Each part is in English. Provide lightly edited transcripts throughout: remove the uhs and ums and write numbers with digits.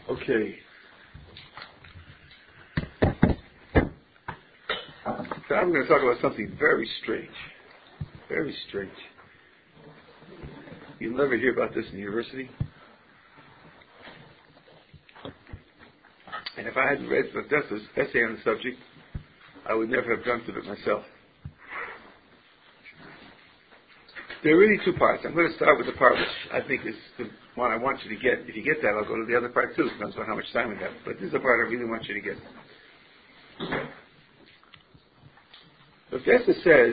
Okay. So I'm going to talk about something very strange. Very strange. You'll never hear about this in the university. And if I hadn't read Odessa's essay on the subject, I would never have dreamt of it myself. There are really two parts. I'm going to start with the part which I think is the one I want you to get. If you get that, I'll go to the other part too. Depends on how much time we have. But this is the part I really want you to get. Odessa says,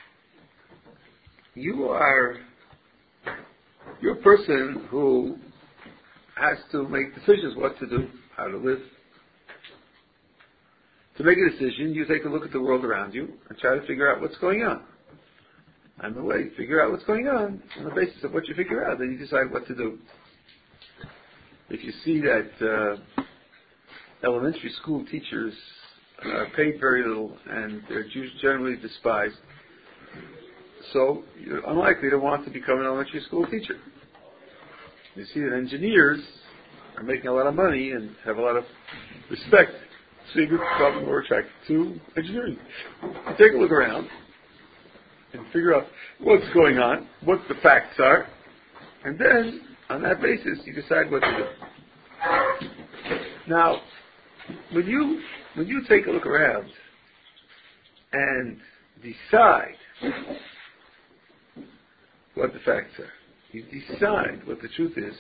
you're a person who has to make decisions what to do, how to live. To make a decision, you take a look at the world around you and try to figure out what's going on. And the way you figure out what's going on the basis of what you figure out, then you decide what to do. If you see that elementary school teachers are paid very little and they're generally despised, so you're unlikely to want to become an elementary school teacher. You see that engineers are making a lot of money and have a lot of respect, so you're probably more attracted to engineering. You take a look around and figure out what's going on, what the facts are, and then, on that basis, you decide what to do. Now, when you take a look around and decide what the facts are, you decide what the truth is,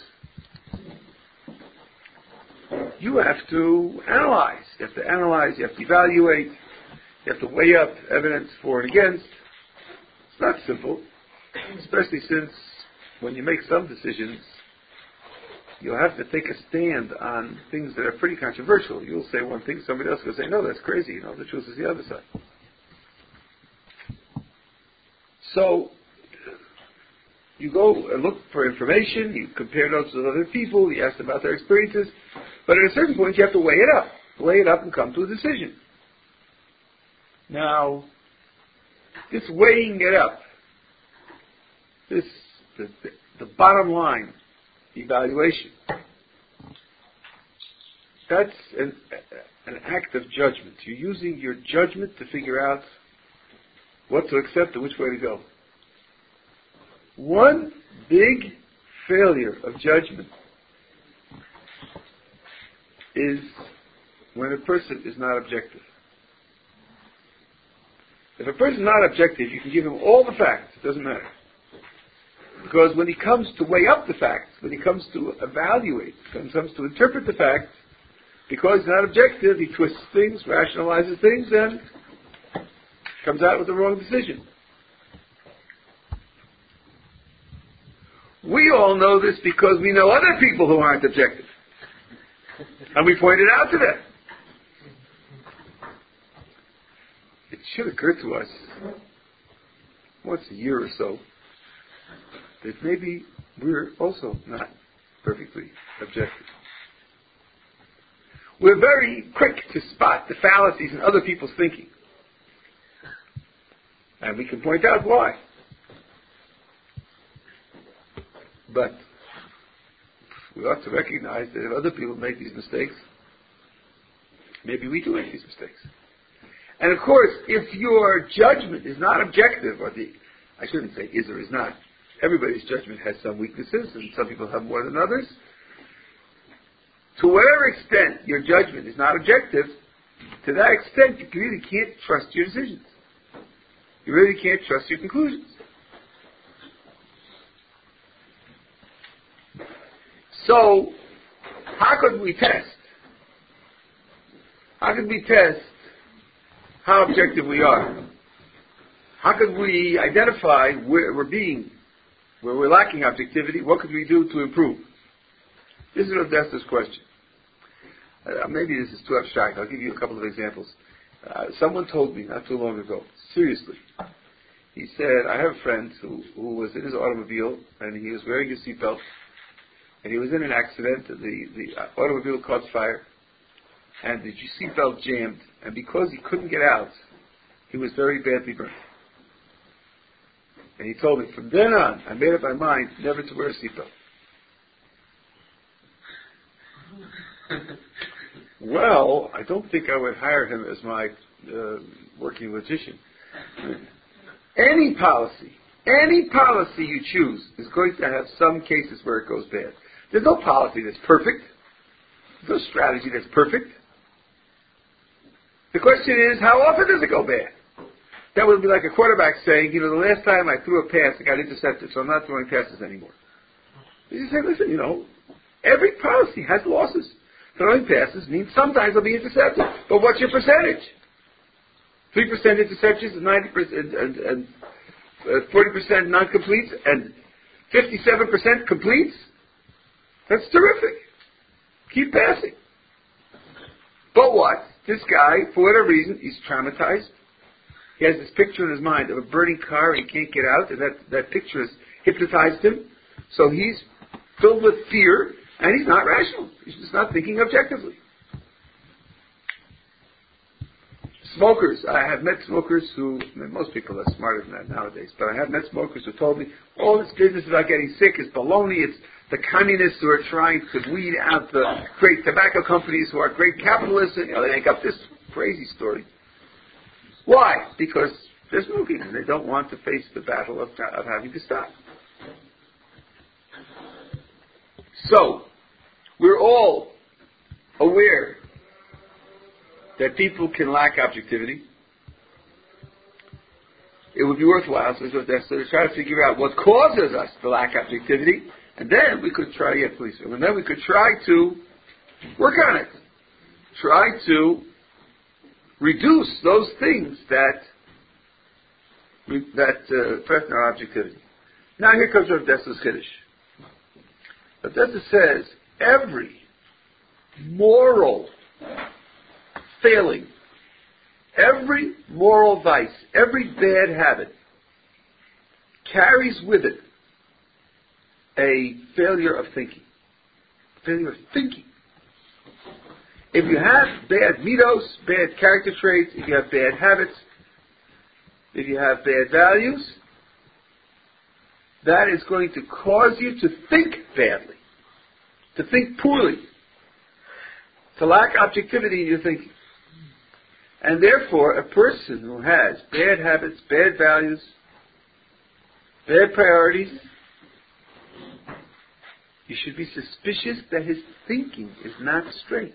you have to analyze. You have to analyze, you have to evaluate, you have to weigh up evidence for and against. It's not simple, especially since when you make some decisions, you'll have to take a stand on things that are pretty controversial. You'll say one thing, somebody else will say, no, that's crazy. The truth is the other side. So, you go and look for information, you compare notes with other people, you ask them about their experiences, but at a certain point you have to weigh it up and come to a decision. Now, this weighing it up, the bottom line evaluation, that's an act of judgment. You're using your judgment to figure out what to accept and which way to go. One big failure of judgment is when a person is not objective. If a person is not objective, you can give him all the facts. It doesn't matter. Because when he comes to weigh up the facts, when he comes to evaluate, when he comes to interpret the facts, because he's not objective, he twists things, rationalizes things, and comes out with the wrong decision. We all know this because we know other people who aren't objective. And we point it out to them. It should occur to us once a year or so that maybe we're also not perfectly objective. We're very quick to spot the fallacies in other people's thinking. And we can point out why. But we ought to recognize that if other people make these mistakes, maybe we do make these mistakes. And of course, if your judgment is not objective, I shouldn't say is or is not, everybody's judgment has some weaknesses, and some people have more than others. To whatever extent your judgment is not objective, to that extent you really can't trust your decisions. You really can't trust your conclusions. So, how could we test? How could we test how objective we are? How could we identify where we're lacking objectivity? What could we do to improve? This is Odessa's question. Maybe this is too abstract. I'll give you a couple of examples. Someone told me not too long ago, seriously, he said, I have a friend who was in his automobile and he was wearing his seatbelt and he was in an accident. The automobile caught fire and the seatbelt jammed, and because he couldn't get out, he was very badly burned. And he told me, from then on, I made up my mind never to wear a seatbelt. Well, I don't think I would hire him as my working logician. Any policy you choose is going to have some cases where it goes bad. There's no policy that's perfect. There's no strategy that's perfect. The question is, how often does it go bad? That would be like a quarterback saying, the last time I threw a pass, I got intercepted, so I'm not throwing passes anymore. You say, listen, every policy has losses. Throwing passes means sometimes they'll be intercepted. But what's your percentage? 3% interceptions and 90% and 40% non-completes and 57% completes? That's terrific. Keep passing. But what? This guy, for whatever reason, he's traumatized. He has this picture in his mind of a burning car and he can't get out, and that picture has hypnotized him. So he's filled with fear, and he's not rational. He's just not thinking objectively. Smokers. I have met smokers most people are smarter than that nowadays, but I have met smokers who told me, all this business about getting sick is baloney. It's the communists who are trying to weed out the great tobacco companies who are great capitalists, and they make up this crazy story. Why? Because they're smoking and they don't want to face the battle of having to stop. So, we're all aware that people can lack objectivity. It would be worthwhile to try to figure out what causes us to lack objectivity, and then we could try to work on it. Try to reduce those things that threaten our objectivity. Now here comes Rav Dessler's Kiddush. Rav Dessler says every moral failing, every moral vice, every bad habit carries with it a failure of thinking. If you have bad midos, bad character traits, if you have bad habits, if you have bad values, that is going to cause you to think badly, to think poorly, to lack objectivity in your thinking. And therefore, a person who has bad habits, bad values, bad priorities, you should be suspicious that his thinking is not straight.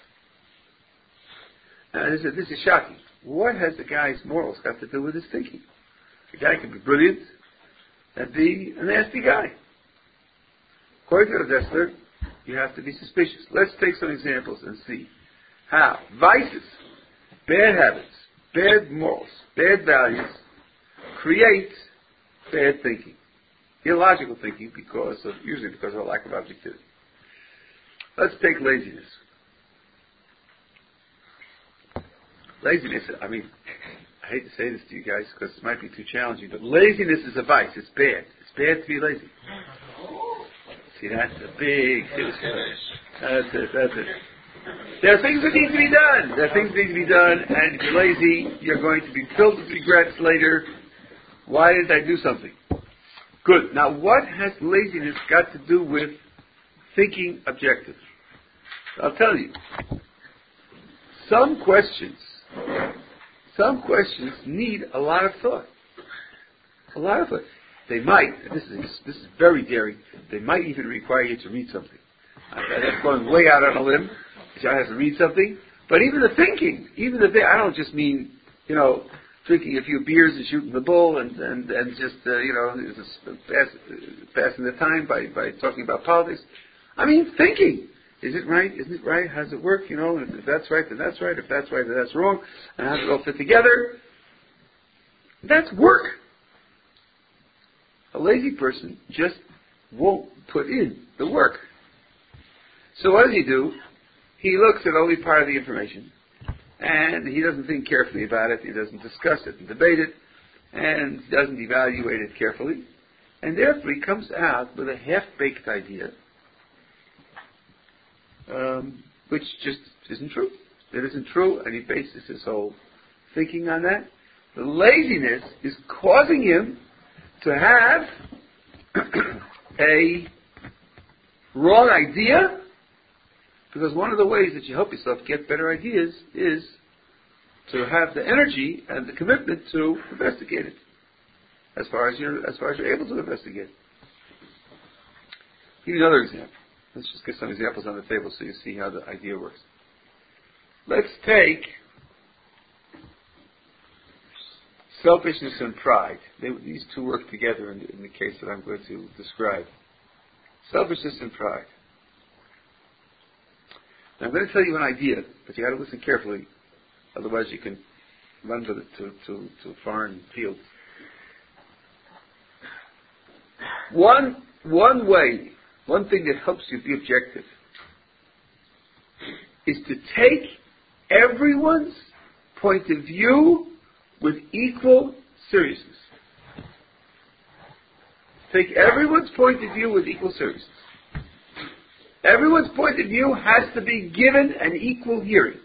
Now, this is shocking. What has the guy's morals got to do with his thinking? The guy can be brilliant and be a nasty guy. According to Rav Dessler, you have to be suspicious. Let's take some examples and see how vices, bad habits, bad morals, bad values create bad thinking. Illogical thinking usually because of a lack of objectivity. Let's take laziness. Laziness, I hate to say this to you guys because it might be too challenging, but laziness is a vice. It's bad. It's bad to be lazy. See, that's a big That's it. There are things that need to be done. And if you're lazy, you're going to be filled with regrets later. Why did I do something? Good. Now, what has laziness got to do with thinking objectively? I'll tell you. Some questions need a lot of thought. They might, this is very daring, they might even require you to read something. That's going way out on a limb. John has to read something. But even the thinking, I don't just mean, drinking a few beers and shooting the bull and just, passing the time by talking about politics. I mean, thinking. Is it right? Isn't it right? How does it work? If that's right, then that's right. If that's right, then that's wrong. And how does it all fit together? That's work. A lazy person just won't put in the work. So what does he do? He looks at only part of the information. And he doesn't think carefully about it. He doesn't discuss it and debate it. And doesn't evaluate it carefully. And therefore he comes out with a half-baked idea, which just isn't true. It isn't true, and he bases his whole thinking on that. The laziness is causing him to have a wrong idea, Because one of the ways that you help yourself get better ideas is to have the energy and the commitment to investigate it, as far as you're able to investigate. Give you another example. Let's just get some examples on the table so you see how the idea works. Let's take selfishness and pride. These two work together in the case that I'm going to describe. Selfishness and pride. Now I'm going to tell you an idea, but you got to listen carefully, otherwise you can run to a foreign field. One thing that helps you be objective is to take everyone's point of view with equal seriousness. Take everyone's point of view with equal seriousness. Everyone's point of view has to be given an equal hearing.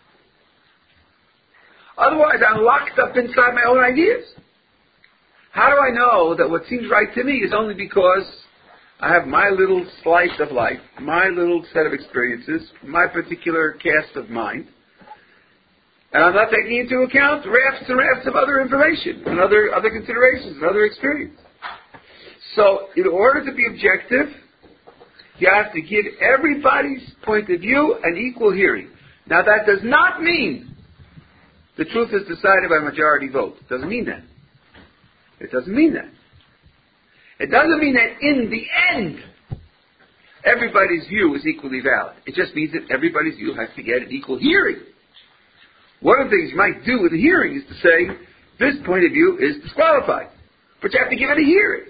Otherwise, I'm locked up inside my own ideas. How do I know that what seems right to me is only because I have my little slice of life, my little set of experiences, my particular cast of mind, and I'm not taking into account rafts and rafts of other information and other considerations and other experience. So, in order to be objective, you have to give everybody's point of view an equal hearing. Now, that does not mean the truth is decided by majority vote. It doesn't mean that. It doesn't mean that. It doesn't mean that in the end, everybody's view is equally valid. It just means that everybody's view has to get an equal hearing. One of the things you might do with a hearing is to say, this point of view is disqualified. But you have to give it a hearing.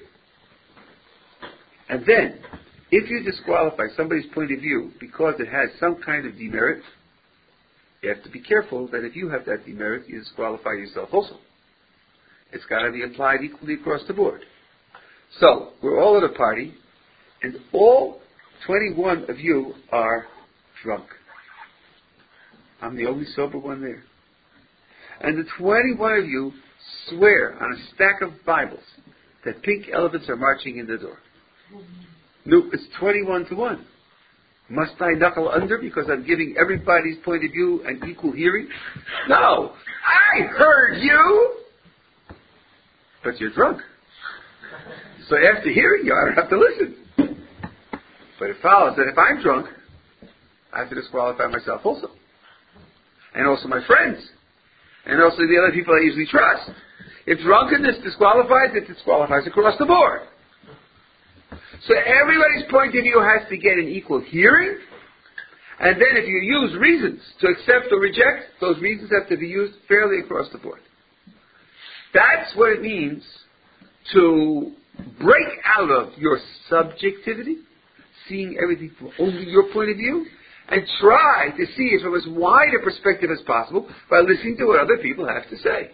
And then, if you disqualify somebody's point of view because it has some kind of demerit, you have to be careful that if you have that demerit, you disqualify yourself also. It's got to be applied equally across the board. So, we're all at a party, and all 21 of you are drunk. I'm the only sober one there. And the 21 of you swear on a stack of Bibles that pink elephants are marching in the door. No, it's 21-1. Must I knuckle under because I'm giving everybody's point of view an equal hearing? No! I heard you! But you're drunk. So after hearing you, I don't have to listen. But it follows that if I'm drunk, I have to disqualify myself also. And also my friends. And also the other people I usually trust. If drunkenness disqualifies, it disqualifies across the board. So everybody's point of view has to get an equal hearing. And then if you use reasons to accept or reject, those reasons have to be used fairly across the board. That's what it means to break out of your subjectivity, seeing everything from only your point of view, and try to see it from as wide a perspective as possible by listening to what other people have to say.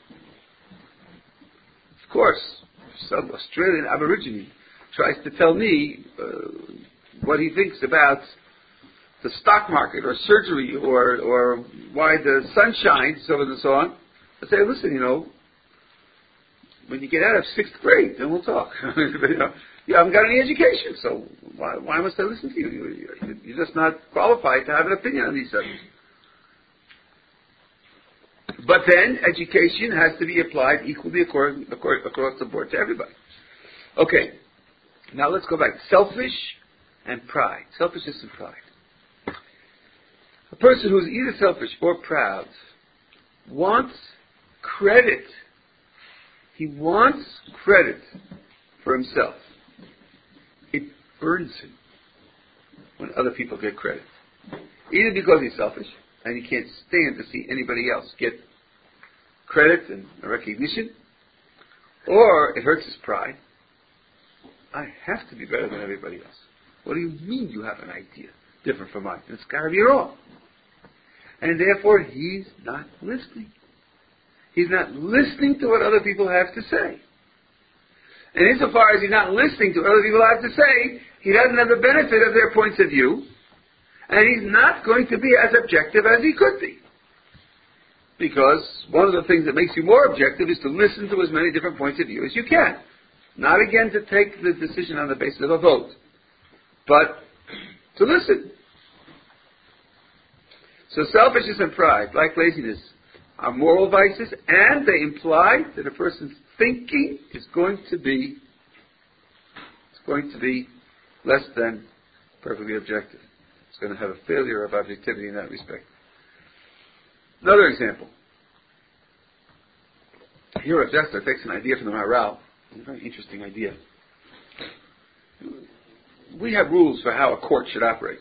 Of course, some Australian Aborigine tries to tell me what he thinks about the stock market or surgery or why the sun shines, so on and so on. I say, listen, when you get out of 6th grade, then we'll talk. You haven't got any education, so why must I listen to you? You're just not qualified to have an opinion on these subjects. But then, education has to be applied equally across the board to everybody. Okay, now let's go back. Selfish and pride. Selfishness and pride. A person who is either selfish or proud wants credit. He wants credit for himself. It burns him when other people get credit. Either because he's selfish and he can't stand to see anybody else get credit and recognition, or it hurts his pride. I have to be better than everybody else. What do you mean you have an idea different from mine? It's got to be wrong. And therefore, he's not listening. He's not listening to what other people have to say. And insofar as he's not listening to what other people have to say, he doesn't have the benefit of their points of view, and he's not going to be as objective as he could be. Because one of the things that makes you more objective is to listen to as many different points of view as you can. Not again to take the decision on the basis of a vote, but to listen. So selfishness and pride, like laziness, are moral vices, and they imply that a person's thinking is going to be less than perfectly objective. It's going to have a failure of objectivity in that respect. Another example. Here Rav Dessler takes an idea from the Maharal, a very interesting idea. We have rules for how a court should operate.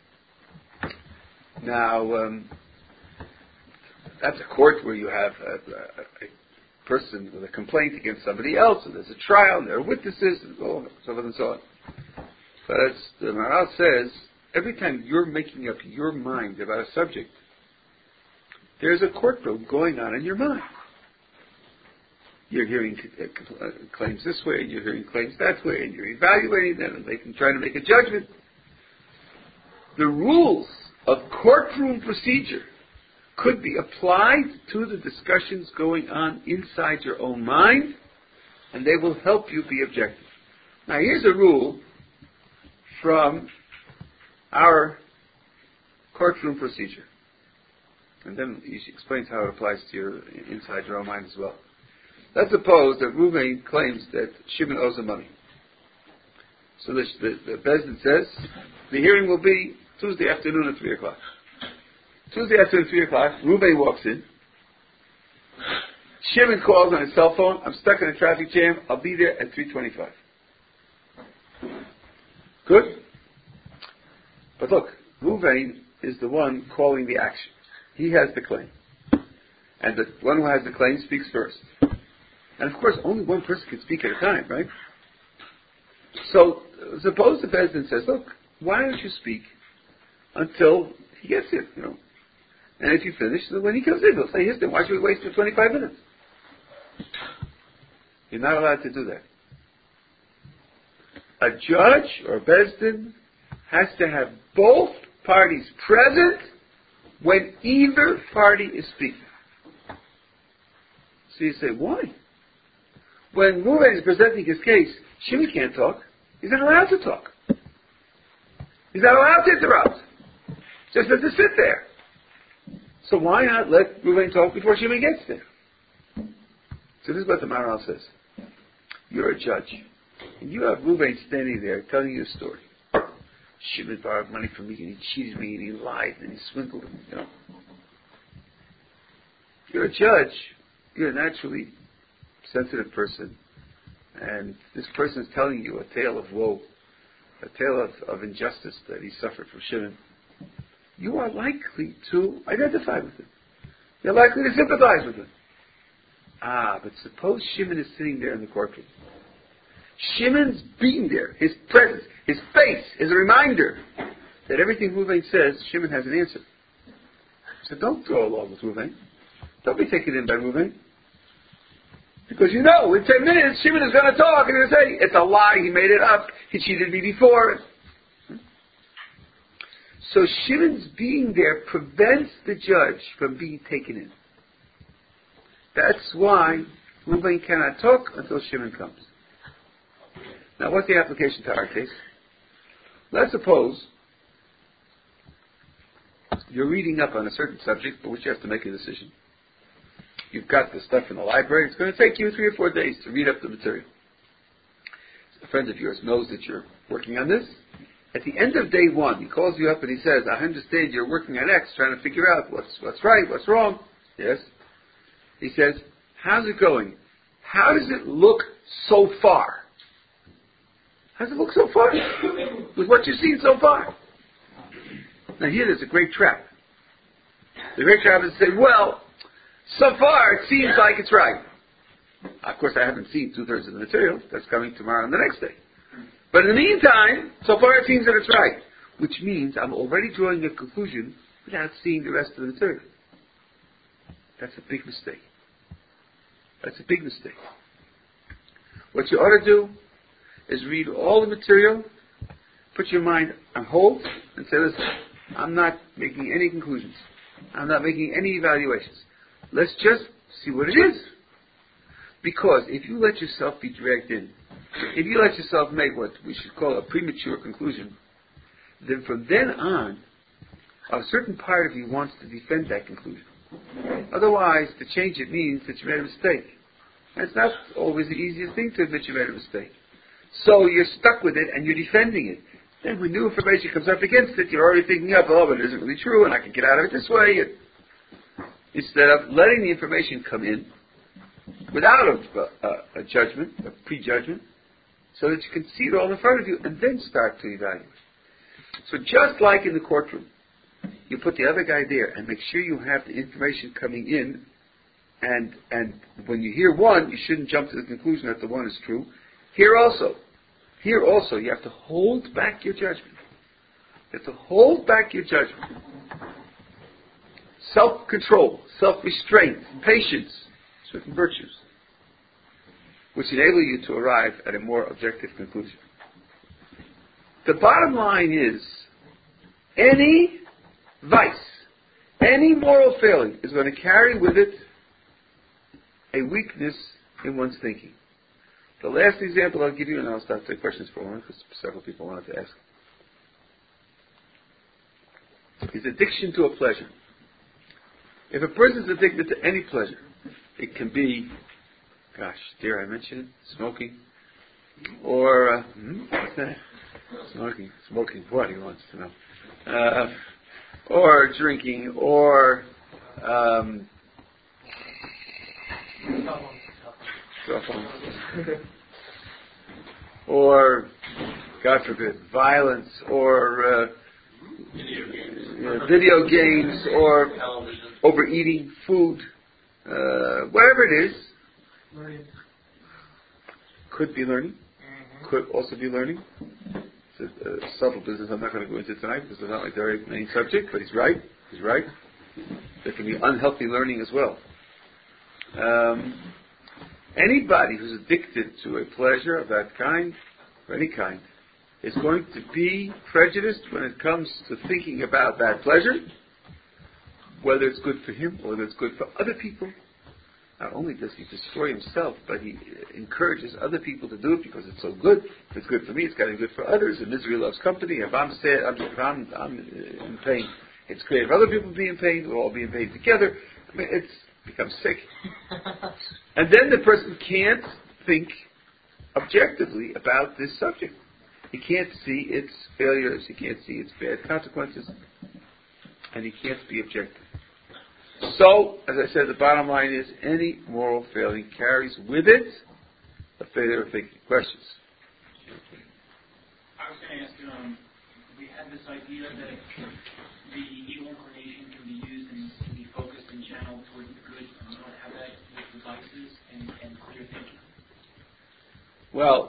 Now, that's a court where you have a person with a complaint against somebody else, and there's a trial, and there are witnesses, and so on and so on. But as the Maharal says, every time you're making up your mind about a subject, there's a courtroom going on in your mind. You're hearing claims this way, and you're hearing claims that way, and you're evaluating them and trying to make a judgment. The rules of courtroom procedure could be applied to the discussions going on inside your own mind, and they will help you be objective. Now, here's a rule from our courtroom procedure. And then he explains how it applies to your inside your own mind as well. Let's suppose that Reuven claims that Shimon owes him money. So the Beis Din says, the hearing will be Tuesday afternoon at 3 o'clock. Tuesday afternoon at 3 o'clock, Reuven walks in. Shimon calls on his cell phone, I'm stuck in a traffic jam, I'll be there at 3:25. Good? But look, Reuven is the one calling the action. He has the claim. And the one who has the claim speaks first. And of course, only one person can speak at a time, right? So, suppose the Beis Din says, look, why don't you speak until he gets here, And if you finish, then when he comes in, he'll say his thing. Why should we waste your 25 minutes? You're not allowed to do that. A judge or a Beis Din has to have both parties present when either party is speaking. So you say, why? When Reuven is presenting his case, Shimon can't talk. He's not allowed to talk. He's not allowed to interrupt. Just has to sit there. So why not let Reuven talk before Shimon gets there? So this is what the Maharal says. You're a judge. And you have Reuven standing there telling you a story. Shimon borrowed money from me, and he cheated me, and he lied, and he swindled me, You're a judge. You're a naturally sensitive person. And this person is telling you a tale of woe, a tale of injustice that he suffered from Shimon. You are likely to identify with him. You're likely to sympathize with him. But suppose Shimon is sitting there in the courtroom. Shimon's being there. His presence, his face is a reminder that everything Reuven says, Shimon has an answer. So don't go along with Reuven. Don't be taken in by Reuven. Because in 10 minutes, Shimon is going to talk and he'll say, it's a lie, he made it up, he cheated me before. So Shimon's being there prevents the judge from being taken in. That's why Reuven cannot talk until Shimon comes. Now, what's the application to our case? Let's suppose you're reading up on a certain subject for which you have to make a decision. You've got the stuff in the library. It's going to take you 3 or 4 days to read up the material. A friend of yours knows that you're working on this. At the end of day 1, he calls you up and he says, I understand you're working on X, trying to figure out what's right, what's wrong. Yes. He says, how's it going? How does it look so far? How does it look so far? With what you've seen so far. Now here there's a great trap. The great trap is to say, well, so far it seems like it's right. Of course I haven't seen 2/3 of the material. That's coming tomorrow and the next day. But in the meantime, so far it seems that it's right. Which means I'm already drawing a conclusion without seeing the rest of the material. That's a big mistake. That's a big mistake. What you ought to do is read all the material, put your mind on hold, and say, listen, I'm not making any conclusions. I'm not making any evaluations. Let's just see what it is. Because if you let yourself be dragged in, if you let yourself make what we should call a premature conclusion, then from then on, A certain part of you wants to defend that conclusion. Otherwise, to change it means that you made a mistake. And it's not always the easiest thing to admit you made a mistake. So you're stuck with it and you're defending it. Then when new information comes up against it, you're already thinking up, oh, but it isn't really true and I can get out of it this way. Instead of letting the information come in without a judgment, a prejudgment, so that you can see it all in front of you and then start to evaluate. So just like in the courtroom, you put the other guy there and make sure you have the information coming in, and when you hear one, you shouldn't jump to the conclusion that the one is true. Here also, you have to hold back your judgment. You have to hold back your judgment. Self-control, self-restraint, patience, certain virtues, which enable you to arrive at a more objective conclusion. The bottom line is, any vice, any moral failing is going to carry with it a weakness in one's thinking. The last example I'll give you, and I'll start to take questions for a moment, because several people wanted to ask, is addiction to a pleasure. If a person is addicted to any pleasure, it can be, dare I mention it? Smoking, or what's that? Smoking. What he wants to know, or drinking, or cell phone, or God forbid, violence, or video games, or overeating, food, whatever it is. Learning. Could be learning. Could also be learning. It's a subtle business I'm not going to go into tonight because it's not my very main subject, but he's right. There can be unhealthy learning as well. Anybody who's addicted to a pleasure of that kind, or any kind, is going to be prejudiced when it comes to thinking about that pleasure, whether it's good for him or whether it's good for other people. Not only does he destroy himself, but he encourages other people to do it because it's so good. If it's good for me, it's got to be good for others. And misery loves company. If I'm sad, if I'm in pain, it's great. If other people be in pain, we'll all be in pain together. I mean, it's becomes sick. And then the person can't think objectively about this subject. He can't see its failures. He can't see its bad consequences. And he can't be objective. So, as I said, the bottom line is any moral failing carries with it a failure of thinking. Questions? I was going to ask you, we had this idea that the evil inclination can be used and can be focused and channeled toward the good, and you don't have that with the vices and clear thinking. Well,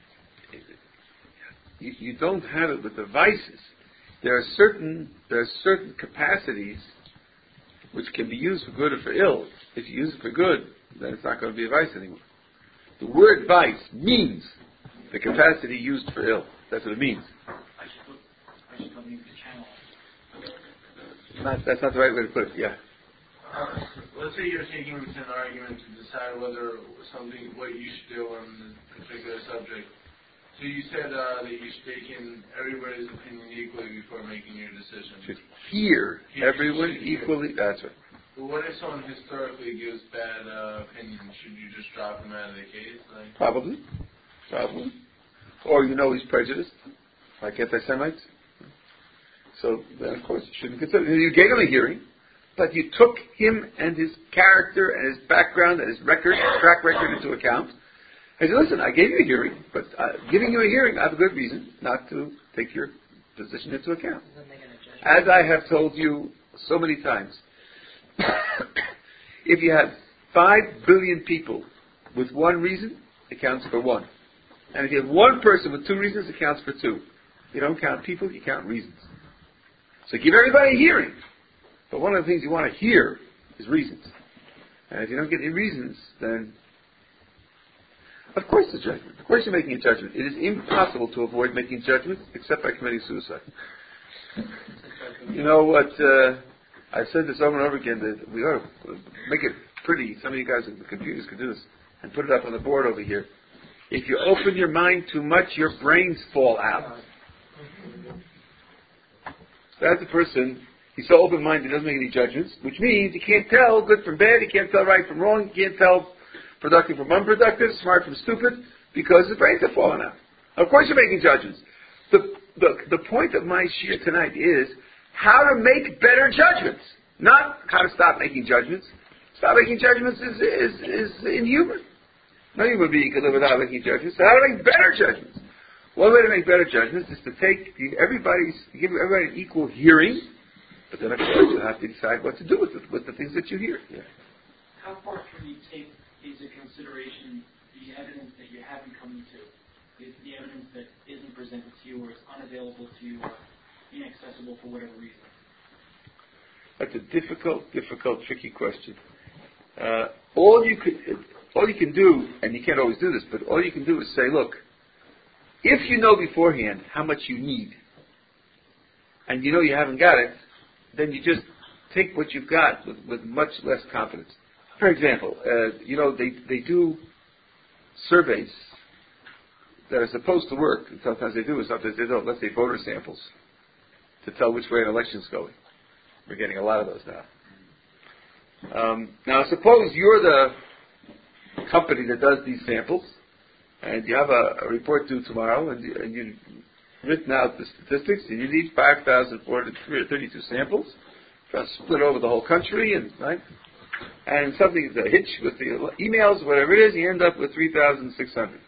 you don't have it with the vices. There are certain capacities which can be used for good or for ill. If you use it for good, then it's not going to be a vice anymore. The word vice means the capacity used for ill. That's what it means. I just don't need to channel. That's not the right way to put it. Yeah. Let's say you're taking an argument to decide whether what you should do on a particular subject. So you said that you should take in everybody's opinion equally before making your decision. Should hear everyone equally. That's right. But what if someone historically gives bad opinions? Should you just drop him out of the case? Probably. Or he's prejudiced, like anti-Semites. So then, of course, you shouldn't consider. You gave him a hearing, but you took him and his character and his background and his track record into account. I said, listen, I gave you a hearing, but giving you a hearing, I have a good reason not to take your position into account. As I have told you so many times, if you have 5 billion people with one reason, it counts for one. And if you have one person with 2 reasons, it counts for 2. You don't count people, you count reasons. So give everybody a hearing. But one of the things you want to hear is reasons. And if you don't get any reasons, then of course it's judgment. Of course you're making a judgment. It is impossible to avoid making judgments except by committing suicide. You know what, I've said this over and over again, that we ought to make it pretty. Some of you guys with the computers could do this. And put it up on the board over here. If you open your mind too much, your brains fall out. That's the person, He's so open-minded, he doesn't make any judgments, which means he can't tell good from bad, he can't tell right from wrong, he can't tell productive from unproductive, smart from stupid, because his brains have fallen out. Of course you're making judgments. The point of my shir tonight is how to make better judgments, not how to stop making judgments. Stop making judgments is inhuman. No human being can live without making judgments. So how to make better judgments? One way to make better judgments is to give everybody an equal hearing, but then of course you have to decide what to do with the things that you hear. Yeah. How far can you take into consideration the evidence that you haven't come to? The evidence that isn't presented to you or is unavailable to you or inaccessible for whatever reason? That's a difficult, tricky question. All you can do, and you can't always do this, but all you can do is say, look, if you know beforehand how much you need, and you know you haven't got it, then you just take what you've got with much less confidence. For example, they do surveys that are supposed to work, and sometimes they do, and sometimes they don't. Let's say voter samples to tell which way an election's going. We're getting a lot of those now. Now, suppose you're the company that does these samples, and you have a report due tomorrow, and you've written out the statistics, and you need 5,432 samples, split over the whole country, and something's a hitch with the emails, whatever it is, you end up with 3,600.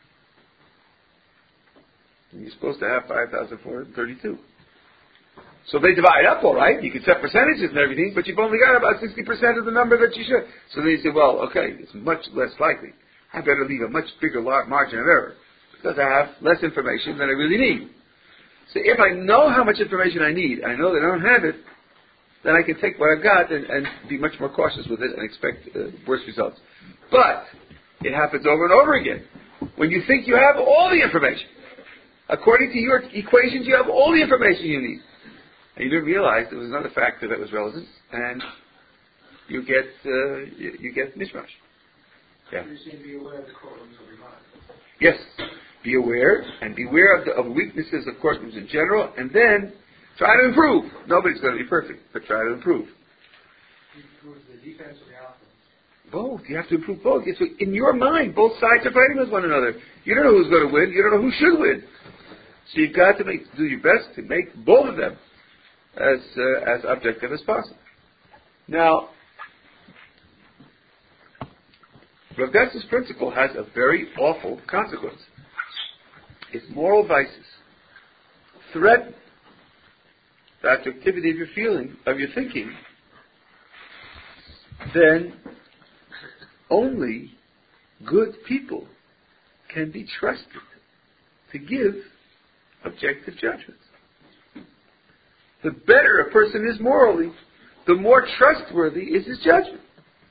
And you're supposed to have 5,432. So they divide up, all right. You can set percentages and everything, but you've only got about 60% of the number that you should. So then you say, well, okay, it's much less likely. I better leave a much bigger margin of error because I have less information than I really need. So if I know how much information I need, I know that I don't have it, then I can take what I've got and be much more cautious with it and expect worse results. But it happens over and over again. When you think you have all the information, according to your equations, you have all the information you need. And you didn't realize there was another factor that was relevant, and you get mishmash. Yeah. You seem to be aware of the courtrooms of your mind. Yes. Be aware, and beware of the weaknesses of courtrooms in general, and then try to improve. Nobody's going to be perfect, but try to improve. Improve the defense or the offense? Both. You have to improve both. In your mind, both sides are fighting with one another. You don't know who's going to win. You don't know who should win. So you've got to do your best to make both of them as objective as possible. Now, Rav Dessler's principle has a very awful consequence. If moral vices threaten the objectivity of your thinking, then only good people can be trusted to give objective judgments. The better a person is morally, the more trustworthy is his judgment.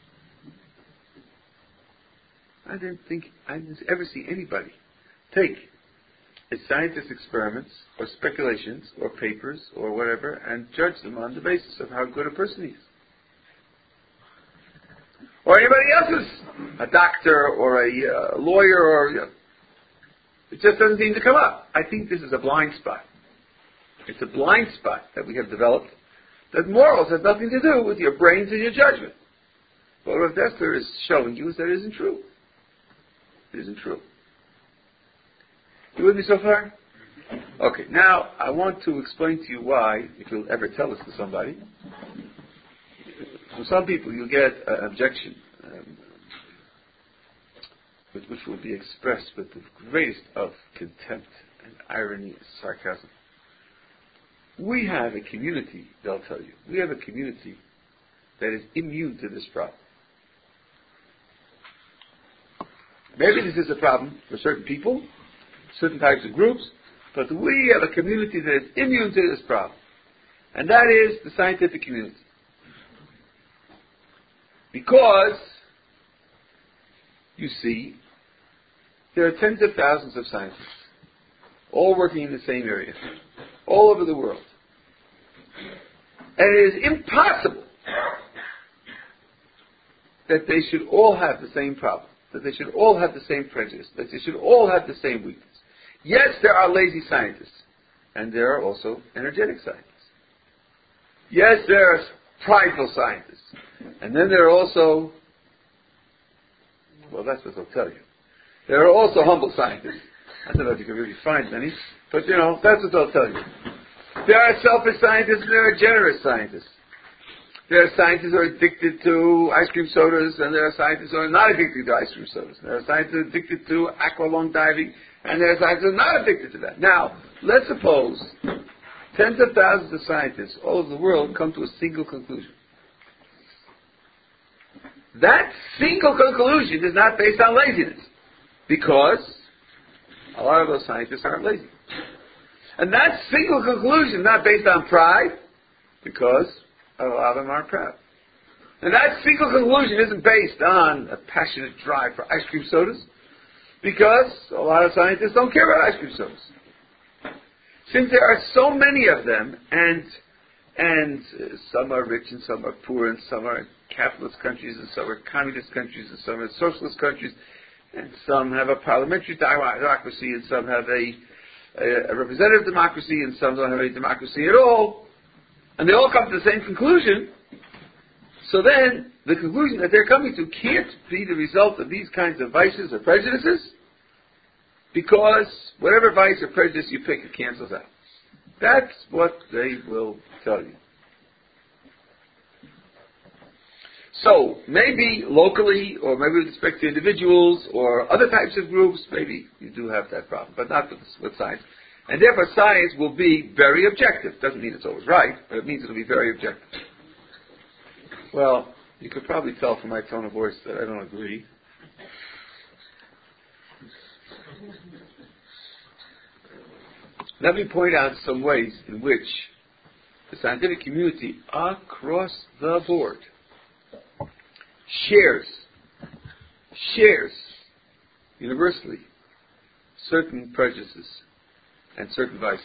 I didn't ever see anybody take a scientist's experiments or speculations or papers or whatever and judge them on the basis of how good a person is. Or anybody else's, a doctor or a lawyer, or it just doesn't seem to come up. I think this is a blind spot. It's a blind spot that we have developed, that morals have nothing to do with your brains and your judgment. What Rav Dessler is showing you is that it isn't true. It isn't true. You with me so far? Okay, now I want to explain to you why, if you'll ever tell this to somebody. From some people you'll get an objection, which will be expressed with the greatest of contempt and irony and sarcasm. We have a community, they'll tell you, we have a community that is immune to this problem. Maybe this is a problem for certain people, certain types of groups, but we have a community that is immune to this problem. And that is the scientific community. Because, you see, there are tens of thousands of scientists, all working in the same area, all over the world. And it is impossible that they should all have the same problem, that they should all have the same prejudice, that they should all have the same weakness. Yes, there are lazy scientists, and there are also energetic scientists. Yes, there are prideful scientists. And then there are also, well, that's what they'll tell you. There are also humble scientists. I don't know if you can really find many, but that's what they'll tell you. There are selfish scientists and there are generous scientists. There are scientists who are addicted to ice cream sodas, and there are scientists who are not addicted to ice cream sodas. There are scientists who are addicted to aqualung diving, and there are scientists who are not addicted to that. Now, let's suppose tens of thousands of scientists all over the world come to a single conclusion. That single conclusion is not based on laziness, because a lot of those scientists aren't lazy. And that single conclusion is not based on pride, because a lot of them aren't proud. And that single conclusion isn't based on a passionate drive for ice cream sodas, because a lot of scientists don't care about ice cream sodas. Since there are so many of them, and some are rich and some are poor, and some are capitalist countries, and some are communist countries, and some are socialist countries, and some have a parliamentary democracy, and some have a representative democracy, and some don't have any democracy at all, and they all come to the same conclusion. So then, the conclusion that they're coming to can't be the result of these kinds of vices or prejudices, because whatever vice or prejudice you pick, it cancels out. That's what they will tell you. So, maybe locally, or maybe with respect to individuals, or other types of groups, maybe you do have that problem, but not with science. And therefore science will be very objective. Doesn't mean it's always right, but it means it'll be very objective. Well, you could probably tell from my tone of voice that I don't agree. Let me point out some ways in which the scientific community across the board shares universally certain prejudices and certain vices.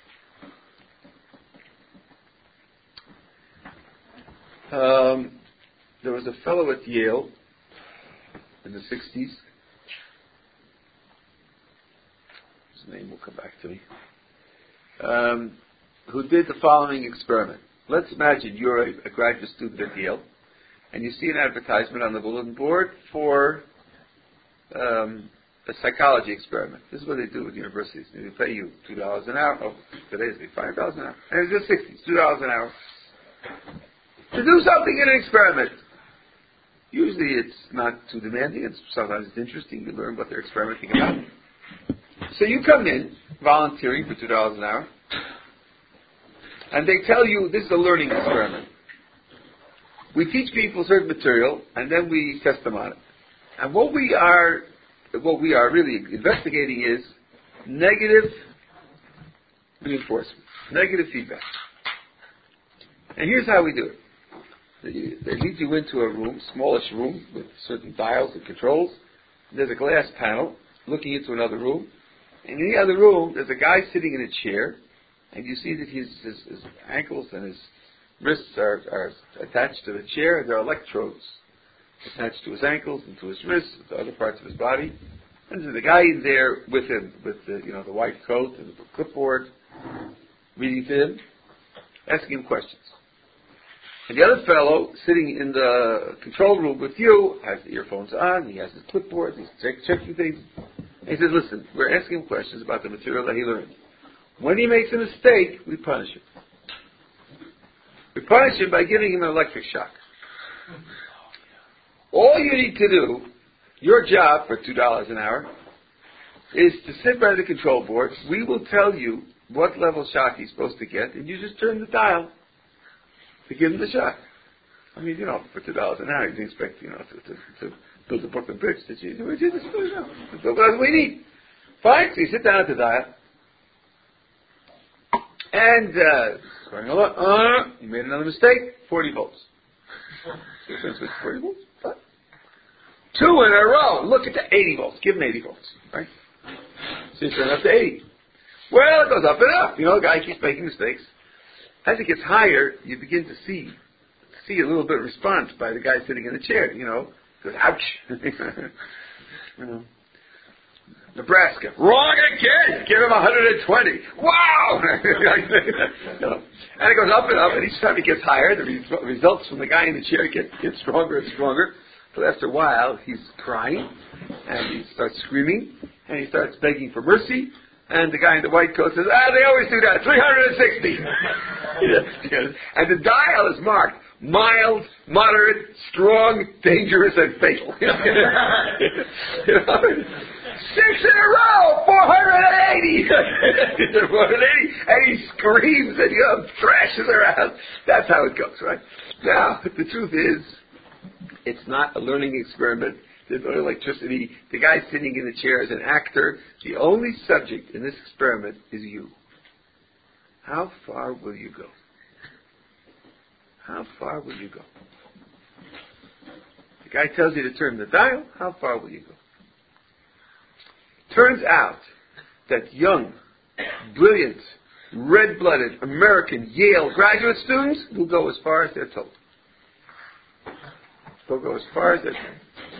There was a fellow at Yale in the 60s. His name will come back to me. Who did the following experiment. Let's imagine you're a graduate student at Yale, and you see an advertisement on the bulletin board for a psychology experiment. This is what they do with universities. They pay you $2 an hour. Oh, today it's $5 an hour. And it's just $60. $2 an hour. To do something in an experiment. Usually it's not too demanding. Sometimes it's interesting. You learn what they're experimenting about. So you come in, volunteering for $2 an hour, and they tell you this is a learning experiment. We teach people certain material, and then we test them on it. And what we are really investigating is negative reinforcement, negative feedback. And here's how we do it. They lead you into a room, smallish room, with certain dials and controls. There's a glass panel looking into another room. And in the other room, there's a guy sitting in a chair, and you see that his ankles and his wrists are attached to the chair, and there are electrodes attached to his ankles and to his wrists and to other parts of his body. And there's a guy in there with him, with the white coat and the clipboard, reading to him, asking him questions. And the other fellow, sitting in the control room with you, has the earphones on, he has his clipboard, he's checking things. And he says, listen, we're asking him questions about the material that he learned. When he makes a mistake, we punish him. We punish him by giving him an electric shock. All you need to do, your job for $2 an hour, is to sit by the control board. We will tell you what level shock he's supposed to get, and you just turn the dial to give him the shock. I mean, for $2 an hour, you can expect, to build the Brooklyn Bridge. That's what we need. Fine, so you sit down at the dial, and going along, you made another mistake, 40 volts. 40 volts? What? 2 in a row. Look at the 80 volts. Give him 80 volts, right? So you turn up to 80. Well, it goes up and up. The guy keeps making mistakes. As it gets higher, you begin to see a little bit of response by the guy sitting in the chair. Goes, ouch. Nebraska. Wrong again. Give him 120. Wow! And it goes up, and each time he gets higher, the results from the guy in the chair get stronger and stronger. So after a while, he's crying, and he starts screaming, and he starts begging for mercy. And the guy in the white coat says, they always do that, 360. And the dial is marked mild, moderate, strong, dangerous, and fatal. 6 in a row, 480. 480. And he screams and thrashes around. That's how it goes, right? Now, the truth is, it's not a learning experiment. There's no electricity. The guy sitting in the chair is an actor. The only subject in this experiment is you. How far will you go? How far will you go? The guy tells you to turn the dial. How far will you go? Turns out that young, brilliant, red-blooded American Yale graduate students will go as far as they're told. They'll go as far as they're told.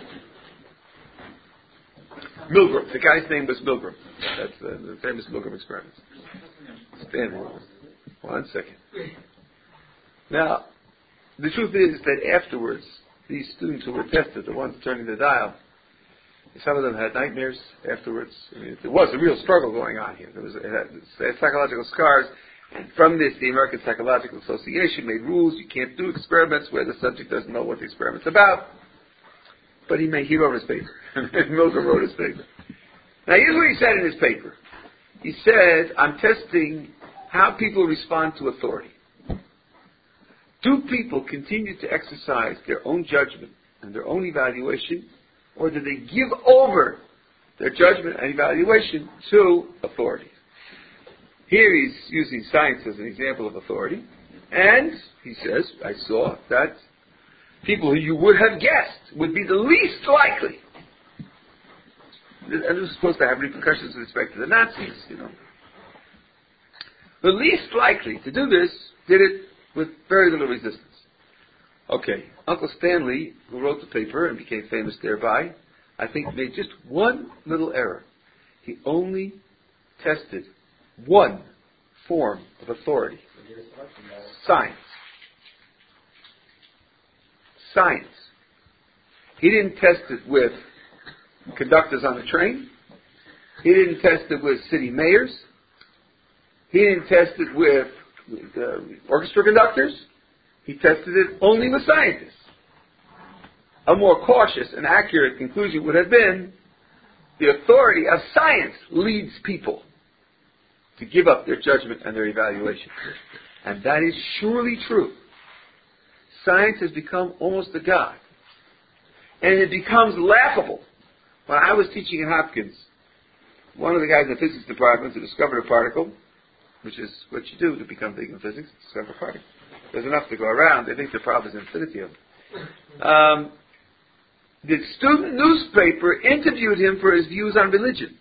Milgram. The guy's name was Milgram. That's the famous Milgram experiment. Stand there. 1 second. Now, the truth is that afterwards, these students who were tested, the ones turning the dial, some of them had nightmares afterwards. I mean, there was a real struggle going on here. It had psychological scars. And from this, the American Psychological Association made rules. You can't do experiments where the subject doesn't know what the experiment's about. But he wrote his paper. Milgram wrote his paper. Now, here's what he said in his paper. He said, I'm testing how people respond to authority. Do people continue to exercise their own judgment and their own evaluation, or do they give over their judgment and evaluation to authority? Here he's using science as an example of authority, and he says, I saw that people who you would have guessed would be the least likely. And this is supposed to have repercussions with respect to the Nazis, The least likely to do this did it with very little resistance. Okay, Uncle Stanley, who wrote the paper and became famous thereby, I think made just one little error. He only tested one form of authority. Science. Science. He didn't test it with conductors on the train. He didn't test it with city mayors. He didn't test it with orchestra conductors. He tested it only with scientists. A more cautious and accurate conclusion would have been the authority of science leads people to give up their judgment and their evaluation. And that is surely true. Science has become almost a god. And it becomes laughable. When I was teaching at Hopkins, one of the guys in the physics department who discovered a particle, which is what you do to become big in physics, discover a particle. There's enough to go around. They think the problem is infinity of them. The student newspaper interviewed him for his views on religion.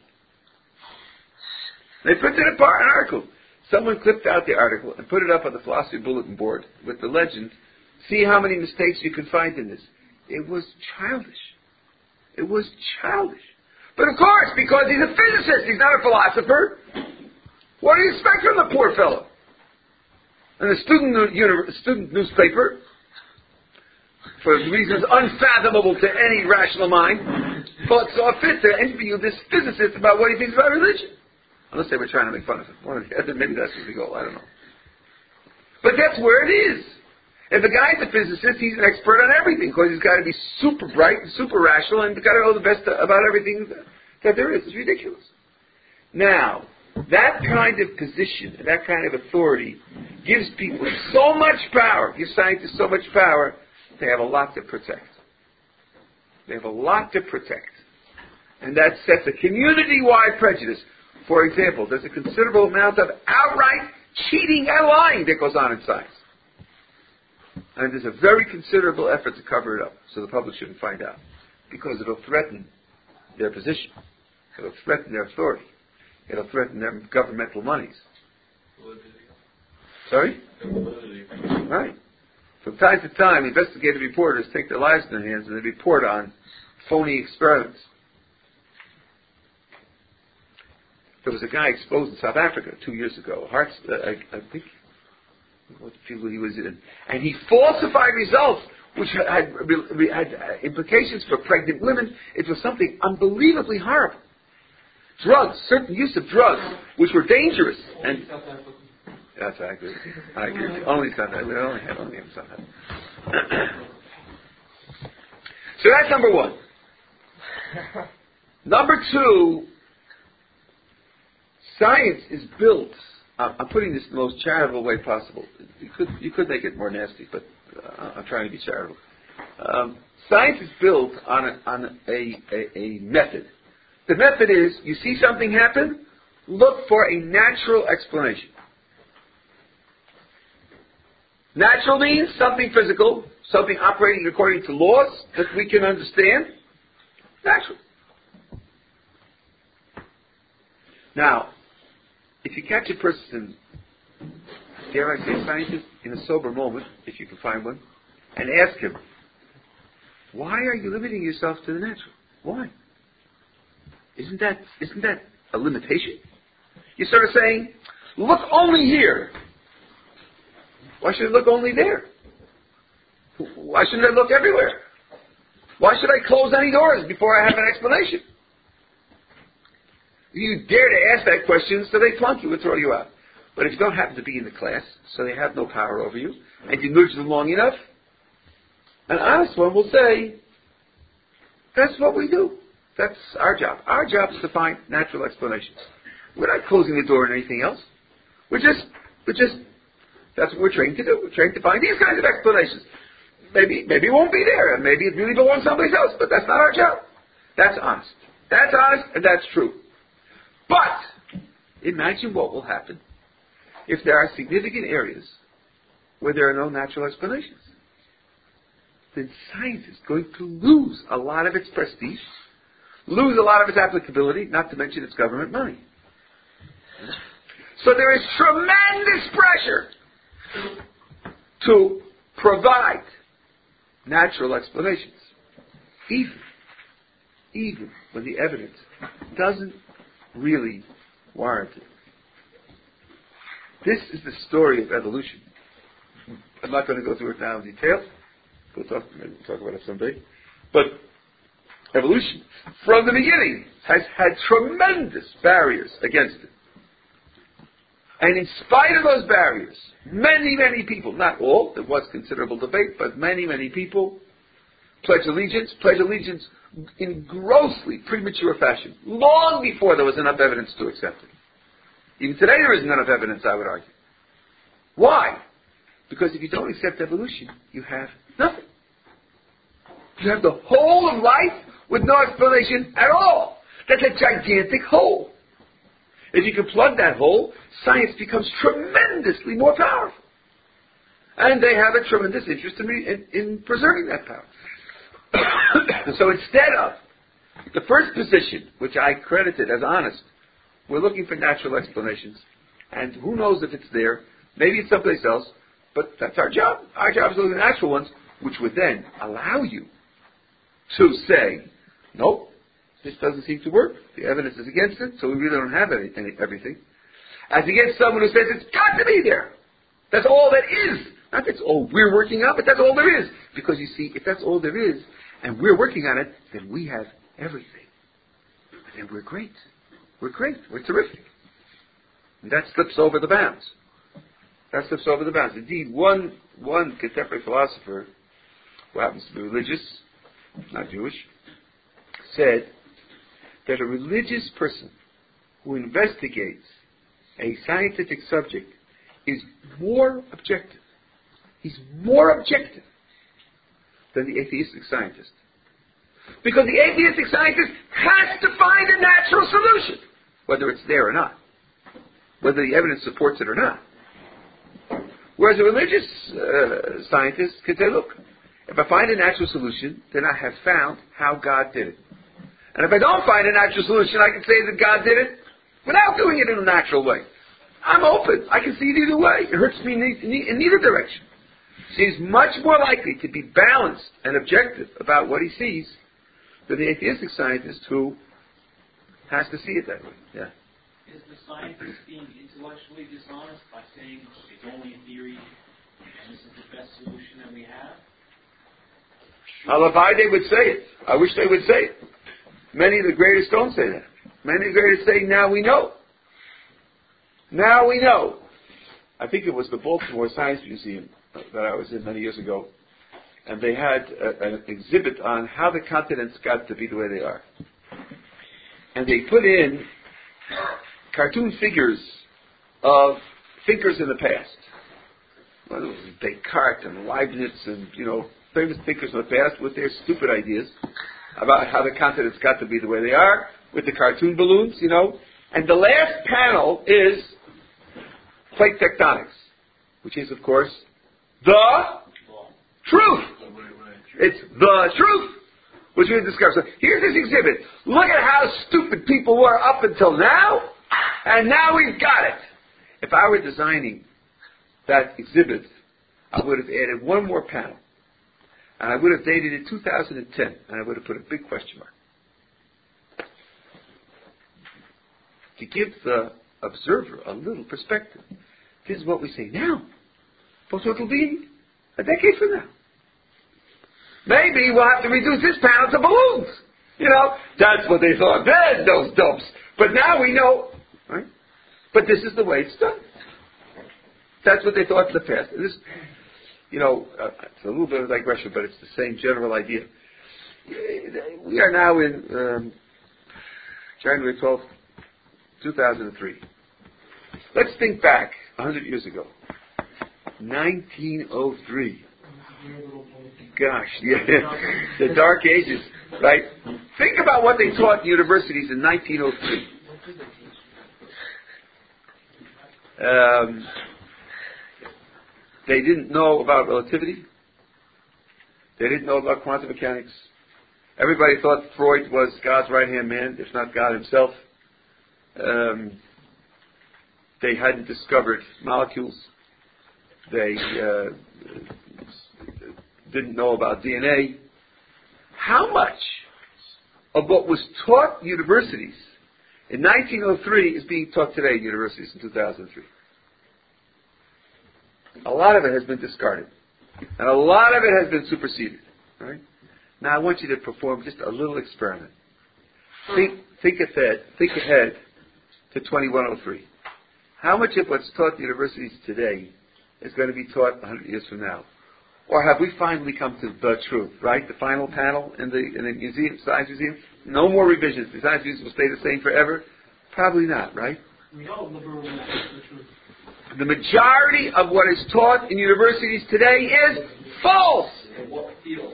They printed an article. Someone clipped out the article and put it up on the philosophy bulletin board with the legend, see how many mistakes you can find in this. It was childish. It was childish. But of course, because he's a physicist, he's not a philosopher. What do you expect from the poor fellow? And the student newspaper, for reasons unfathomable to any rational mind, saw fit to interview this physicist about what he thinks about religion. Unless they were trying to make fun of him. Maybe that's the goal. I don't know. But that's where it is. If a guy's a physicist, he's an expert on everything, because he's got to be super bright and super rational, and he's got to know the best about everything that there is. It's ridiculous. Now, that kind of position, that kind of authority, gives people so much power, gives scientists so much power, they have a lot to protect. They have a lot to protect. And that sets a community-wide prejudice. For example, there's a considerable amount of outright cheating and lying that goes on in science. And there's a very considerable effort to cover it up so the public shouldn't find out. Because it'll threaten their position. It'll threaten their authority. It'll threaten their governmental monies. Sorry? Right. From time to time, investigative reporters take their lives in their hands and they report on phony experiments. There was a guy exposed in South Africa 2 years ago. I think what field he was in, and he falsified results which had implications for pregnant women. It was something unbelievably horrible. Drugs, certain use of drugs, which were dangerous, and that's I agree. Only South Africa. Only in South Africa. So that's number one. Number two, science is built. I'm putting this in the most charitable way possible. You could make it more nasty, but I'm trying to be charitable. Science is built on a method. The method is, you see something happen, look for a natural explanation. Natural means something physical, something operating according to laws that we can understand. Natural. Now, if you catch a person, dare I say scientist, in a sober moment, if you can find one, and ask him, why are you limiting yourself to the natural? Why? Isn't that a limitation? You're sort of saying, look only here. Why should I look only there? Why shouldn't I look everywhere? Why should I close any doors before I have an explanation? You dare to ask that question, so they flunk you and throw you out. But if you don't happen to be in the class, so they have no power over you, and you nudge them long enough, an honest one will say, that's what we do. That's our job. Our job is to find natural explanations. We're not closing the door on anything else. We're just, that's what we're trained to do. We're trained to find these kinds of explanations. Maybe it won't be there, and maybe it really belongs someplace else, but that's not our job. That's honest. That's honest, and that's true. But, imagine what will happen if there are significant areas where there are no natural explanations. Then science is going to lose a lot of its prestige, lose a lot of its applicability, not to mention its government money. So there is tremendous pressure to provide natural explanations, even when the evidence doesn't really warrant it. This is the story of evolution. I'm not going to go through it now in detail. We'll talk about it someday. But evolution, from the beginning, has had tremendous barriers against it. And in spite of those barriers, many, many people, not all, there was considerable debate, but many, many people pledge allegiance in grossly premature fashion, long before there was enough evidence to accept it. Even today there isn't enough evidence, I would argue. Why? Because if you don't accept evolution, you have nothing. You have the whole of life with no explanation at all. That's a gigantic hole. If you can plug that hole, science becomes tremendously more powerful. And they have a tremendous interest in preserving that power. So instead of the first position, which I credited as honest, we're looking for natural explanations. And who knows if it's there. Maybe it's someplace else. But that's our job. Our job is to look at the natural ones, which would then allow you to say, nope, this doesn't seem to work. The evidence is against it, so we really don't have everything. As against someone who says it's got to be there. That's all that is. Not that's all we're working on, but that's all there is. Because you see, if that's all there is, and we're working on it, then we have everything. And then we're great. We're great. We're terrific. And that slips over the bounds. That slips over the bounds. Indeed, one contemporary philosopher, who happens to be religious, not Jewish, said that a religious person who investigates a scientific subject is more objective. He's more objective than the atheistic scientist. Because the atheistic scientist has to find a natural solution, whether it's there or not, whether the evidence supports it or not. Whereas a religious scientist can say, look, if I find a natural solution, then I have found how God did it. And if I don't find a natural solution, I can say that God did it without doing it in a natural way. I'm open. I can see it either way. It hurts me in neither direction. So he's much more likely to be balanced and objective about what he sees than the atheistic scientist who has to see it that way. Yeah. Is the scientist being intellectually dishonest by saying it's only a theory and this is the best solution that we have? Halavai, they would say it. I wish they would say it. Many of the greatest don't say that. Many of the greatest say, now we know. Now we know. I think it was the Baltimore Science Museum that I was in many years ago, and they had an exhibit on how the continents got to be the way they are. And they put in cartoon figures of thinkers in the past. Well, it was Descartes and Leibniz and, famous thinkers in the past with their stupid ideas about how the continents got to be the way they are, with the cartoon balloons, And the last panel is plate tectonics, which is, of course, the truth. It's the truth, which we discovered. So here's this exhibit. Look at how stupid people were up until now, and now we've got it. If I were designing that exhibit, I would have added one more panel. And I would have dated it 2010, and I would have put a big question mark. To give the observer a little perspective. This is what we say now. But what will be a decade from now. Maybe we'll have to reduce this panel to balloons. That's what they thought then, those dopes. But now we know, right? But this is the way it's done. That's what they thought in the past. This, it's a little bit of digression, but it's the same general idea. We are now in January 12th, 2003. Let's think back 100 years ago. 1903. Gosh, the Dark Ages, right? Think about what they taught in universities in 1903. They didn't know about relativity. They didn't know about quantum mechanics. Everybody thought Freud was God's right-hand man, if not God himself. They hadn't discovered molecules. They didn't know about DNA. How much of what was taught in universities in 1903 is being taught today in universities in 2003? A lot of it has been discarded. And a lot of it has been superseded. Right? Now I want you to perform just a little experiment. Think ahead to 2103. How much of what's taught in universities today is going to be taught 100 years from now? Or have we finally come to the truth, right? The final panel in the museum, Science Museum? No more revisions. The Science Museum will stay the same forever? Probably not, right? We know liberal is the truth. The majority of what is taught in universities today is false. In what field?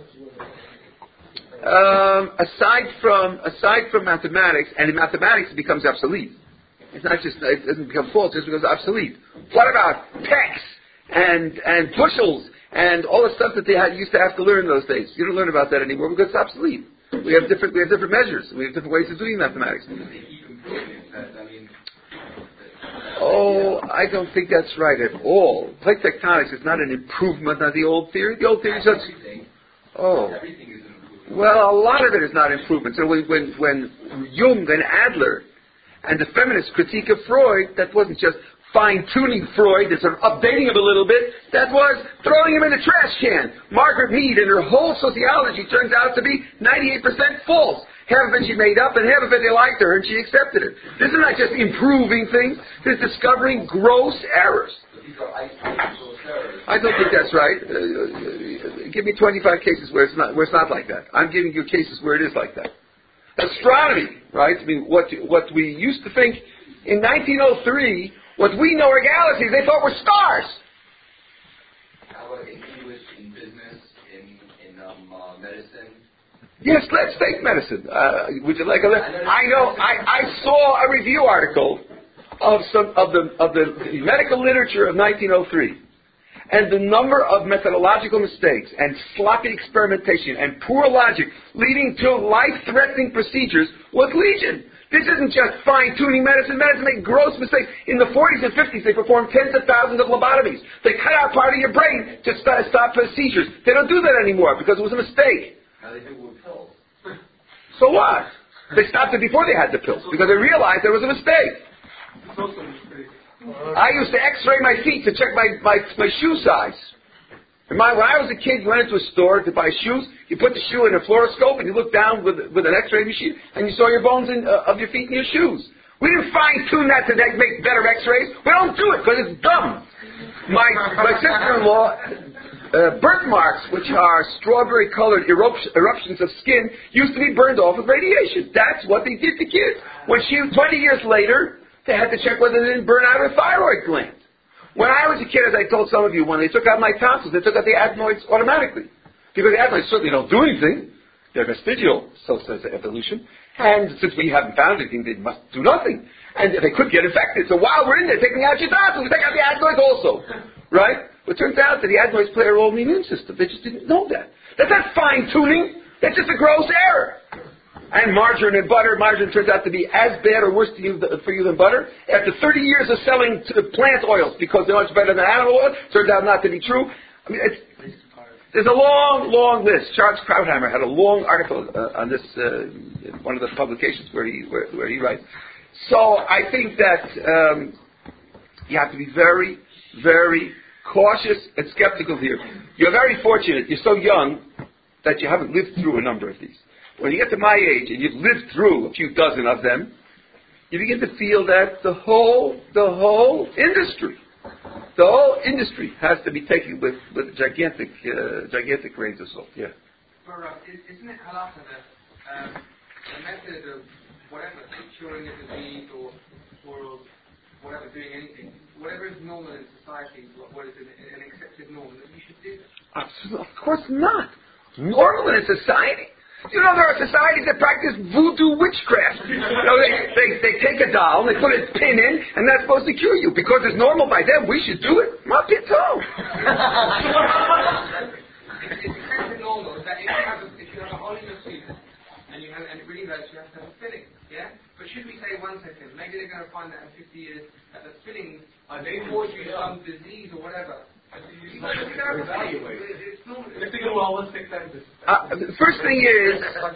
Aside from mathematics, and in mathematics it becomes obsolete. It doesn't become false just because it's obsolete. What about pecks and bushels and all the stuff that they used to have to learn in those days? You don't learn about that anymore because it's obsolete. We have different measures. We have different ways of doing mathematics. Oh, I don't think that's right at all. Plate tectonics is not an improvement on the old theory. The old theory is just... Oh. Well, a lot of it is not improvement. So when Jung and Adler and the feminist critique of Freud, that wasn't just fine-tuning Freud and sort of updating him a little bit. That was throwing him in the trash can. Margaret Mead and her whole sociology turns out to be 98% false. Half of it she made up, and half of it they liked her, and she accepted it. This is not just improving things. This is discovering gross errors. I don't think that's right. Give me 25 cases where it's not like that. I'm giving you cases where it is like that. Astronomy, right? I mean, what we used to think in 1903, what we know are galaxies, they thought were stars. How about in English, in business, in medicine? Yes, let's take medicine. Would you like a look? I saw a review article of the medical literature of 1903, and the number of methodological mistakes and sloppy experimentation and poor logic leading to life-threatening procedures was legion. This isn't just fine-tuning medicine. Medicine made gross mistakes. In the 40s and 50s, they performed tens of thousands of lobotomies. They cut out part of your brain to stop seizures. They don't do that anymore because it was a mistake. Now they do with pills. So what? They stopped it before they had the pills because they realized there was a mistake. I used to X-ray my feet to check my shoe size. When I was a kid, you went into a store to buy shoes. You put the shoe in a fluoroscope and you looked down with an X-ray machine and you saw your bones of your feet in your shoes. We didn't fine-tune that to make better X-rays. We don't do it because it's dumb. My sister-in-law, birthmarks, which are strawberry-colored eruptions of skin, used to be burned off with radiation. That's what they did to kids. 20 years later, they had to check whether they didn't burn out her thyroid gland. When I was a kid, as I told some of you, when they took out my tonsils, they took out the adenoids automatically. Because the adenoids certainly don't do anything. They're vestigial, so says evolution. And since we haven't found anything, they must do nothing. And they could get infected. So while we're in there taking out your tonsils, we take out the adenoids also. Right? But it turns out that the adenoids play a role in the immune system. They just didn't know that. That's not fine-tuning. That's just a gross error. And margarine and butter. Margarine turns out to be as bad or worse for you than butter. After 30 years of selling to plant oils because they're much better than animal oil, turns out not to be true. I mean, there's a long, long list. Charles Krauthammer had a long article on this in one of the publications where he writes. So I think that you have to be very, very cautious and skeptical here. You're very fortunate. You're so young that you haven't lived through a number of these. When you get to my age and you've lived through a few dozen of them, you begin to feel that the whole industry has to be taken with gigantic grains of salt. Yeah. Isn't it halakha that the method of whatever, curing a disease or whatever, doing anything, whatever is normal in society, what is an accepted norm, that you should do? Of course not. Normal in a society? You know, there are societies that practice voodoo witchcraft. You know, they take a doll, they put a pin in, and that's supposed to cure you. Because it's normal by them, we should do it. Ma pito. It's accepted normal that if you have a hole in your tooth, and it really hurts, you have to have a filling, yeah? But should we say 1 second, maybe they're going to find that in 50 years, that the fillings cause you some disease or whatever. The first thing is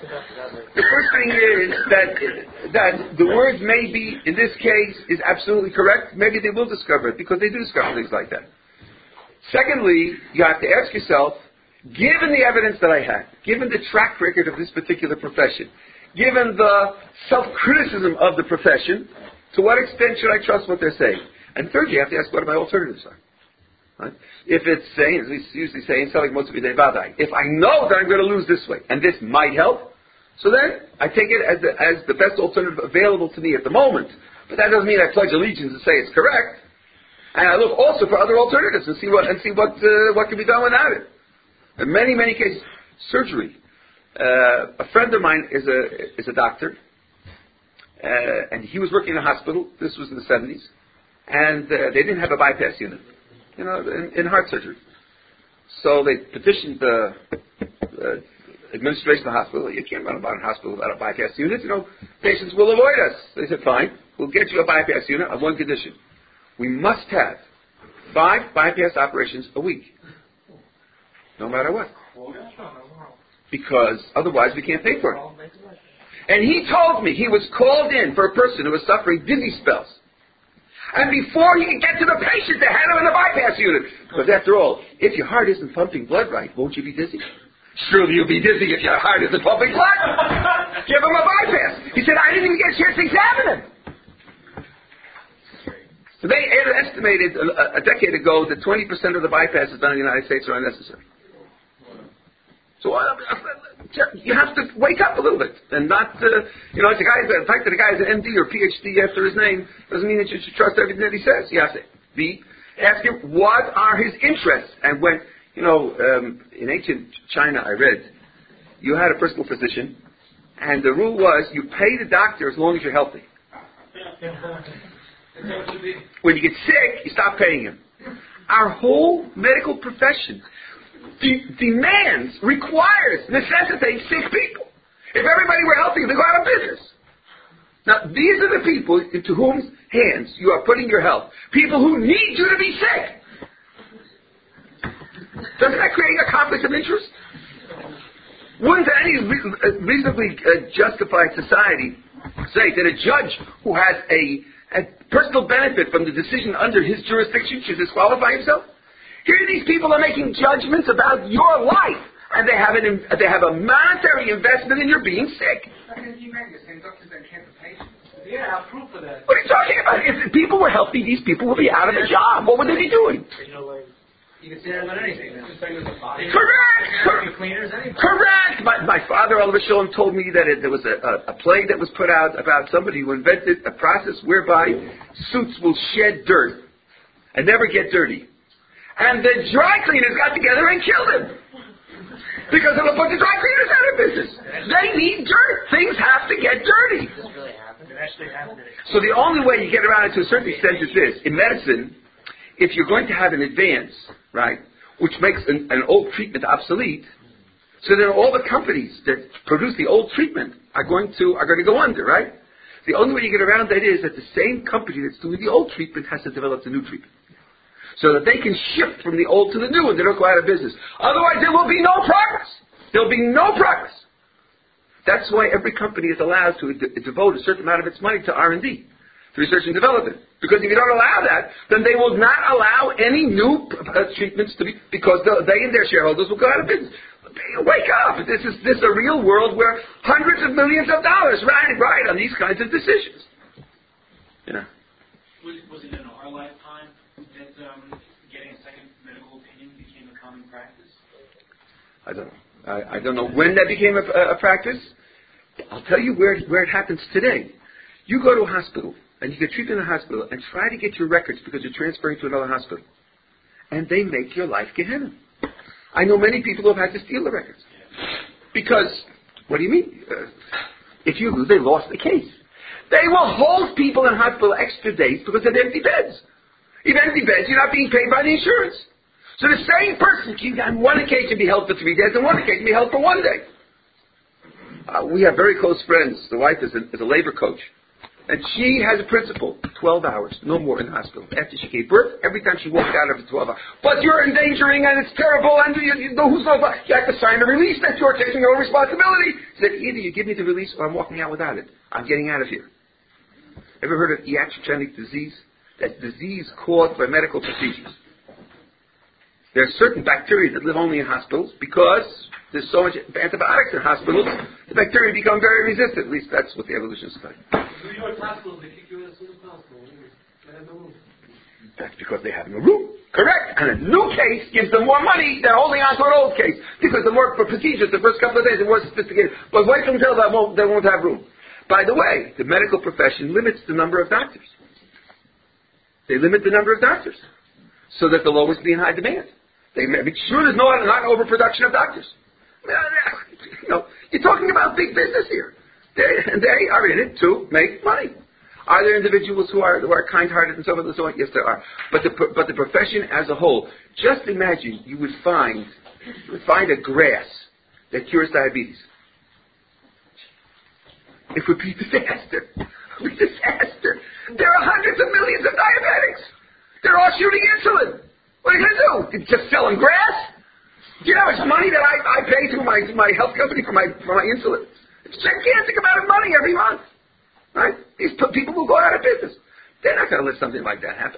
that the word maybe in this case is absolutely correct. Maybe they will discover it because they do discover things like that. Secondly, you have to ask yourself, given the evidence that I had, given the track record of this particular profession, given the self-criticism of the profession, to what extent should I trust what they're saying? And thirdly, you have to ask what my alternatives are. Right? If it's saying, as we usually say, if I know that I'm going to lose this way, and this might help, so then I take it as the best alternative available to me at the moment. But that doesn't mean I pledge allegiance and say it's correct. And I look also for other alternatives and see what can be done without it. In many, many cases, surgery. A friend of mine is a doctor, and he was working in a hospital. This was in the 70s, and they didn't have a bypass unit. You know, in heart surgery. So they petitioned the administration of the hospital. You can't run about a hospital without a bypass unit. You know, patients will avoid us. They said, fine, we'll get you a bypass unit on one condition. We must have 5 bypass operations a week. No matter what. Because otherwise we can't pay for it. And he told me he was called in for a person who was suffering dizzy spells. And before he could get to the patient, they had him in the bypass unit. Because after all, if your heart isn't pumping blood right, won't you be dizzy? Surely you'll be dizzy if your heart isn't pumping blood. Give him a bypass. He said, I didn't even get a chance to examine him. So they estimated a decade ago that 20% of the bypasses done in the United States are unnecessary. So you have to wake up a little bit and not, the fact that a guy has an MD or PhD after his name doesn't mean that you should trust everything that he says. You have to ask him what are his interests. And when, in ancient China I read, you had a personal physician and the rule was you pay the doctor as long as you're healthy. When you get sick, you stop paying him. Our whole medical profession demands, requires, necessitates sick people. If everybody were healthy, they'd go out of business. Now, these are the people into whose hands you are putting your health. People who need you to be sick. Doesn't that create a conflict of interest? Wouldn't any reasonably justified society say that a judge who has a personal benefit from the decision under his jurisdiction should disqualify himself? Here these people are making judgments about your life, and they have a monetary investment in your being sick. You make the same doctors don't care for patients. Yeah, I have proof of that. What are you talking about? If people were healthy, these people would be out of a job. What would they be doing? You can say that about anything. Correct. Cleaners, anything. Correct. My father, Oliver Shalom, told me that there was a play that was put out about somebody who invented a process whereby suits will shed dirt and never get dirty. And the dry cleaners got together and killed him. Because it'll put the dry cleaners out of business. They need dirt. Things have to get dirty. This really happened. It actually happened. So the only way you get around it to a certain extent is this. In medicine, if you're going to have an advance, right, which makes an old treatment obsolete, so then all the companies that produce the old treatment are going to go under, right? The only way you get around that is that the same company that's doing the old treatment has to develop the new treatment, so that they can shift from the old to the new and they don't go out of business. Otherwise, there will be no progress. There will be no progress. That's why every company is allowed to devote a certain amount of its money to R&D, to research and development. Because if you don't allow that, then they will not allow any new treatments to be, because they and their shareholders will go out of business. Wake up! This is a real world where hundreds of millions of dollars ride on these kinds of decisions. Yeah. Was it in our lifetime that getting a second medical opinion became a common practice? I don't know. I don't know when that became a practice. I'll tell you where it happens today. You go to a hospital, and you get treated in a hospital, and try to get your records because you're transferring to another hospital. And they make your life Gehenna. I know many people who have had to steal the records. Because, what do you mean? If you lose, they lost the case. They will hold people in hospital extra days because they have empty beds. If you have empty beds, you're not being paid by the insurance. So the same person can on one occasion be held for 3 days, and one occasion be held for 1 day. We have very close friends. The wife is a labor coach. And she has a principle, 12 hours, no more in the hospital. After she gave birth, every time she walked out of it, 12 hours. But you're endangering, and it's terrible, and you know who's going to... You have to sign a release that you're taking your own responsibility. She said, either you give me the release or I'm walking out without it. I'm getting out of here. Ever heard of iatrogenic disease? That's disease caused by medical procedures. There are certain bacteria that live only in hospitals because there's so much antibiotics in hospitals, the bacteria become very resistant. At least that's what the evolution study. New York hospitals, they kick you as soon as possible. They have no room. That's because they have no room. Correct. And a new case gives them more money than holding on to an old case. Because the more procedures, the first couple of days, are more sophisticated. But wait until they won't have room. By the way, the medical profession limits the number of doctors. They limit the number of doctors so that they'll always be in high demand. They make sure there's not overproduction of doctors. You're talking about big business here. They are in it to make money. Are there individuals who are kind-hearted and so on and so on? Yes, there are. But the profession as a whole, just imagine you would find a grass that cures diabetes. It would be disaster. It would be disaster. There are hundreds of millions of diabetics. They're all shooting insulin. What are you going to do? Just sell them grass? Do you know how much money that I pay to my health company for my insulin? It's a gigantic amount of money every month. Right? These people will go out of business. They're not going to let something like that happen.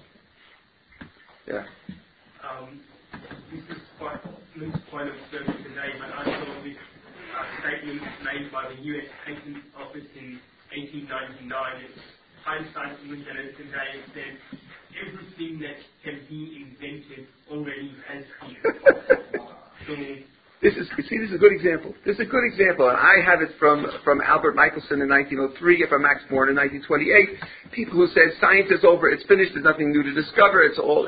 Yeah. This is quite Luke's point of service today, but I saw this statement made by the U.S. Patent Office in 1899. Hindsight looked at it today and said, everything that can be invented already has been. This is a good example. This is a good example, and I have it from Albert Michelson in 1903, from Max Born in 1928. People who said science is over, it's finished, there's nothing new to discover, it's all.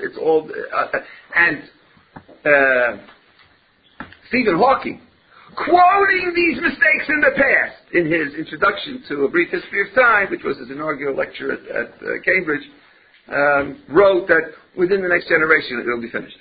Stephen Hawking, quoting these mistakes in the past in his introduction to A Brief History of Time, which was his inaugural lecture at Cambridge, wrote that within the next generation it will be finished.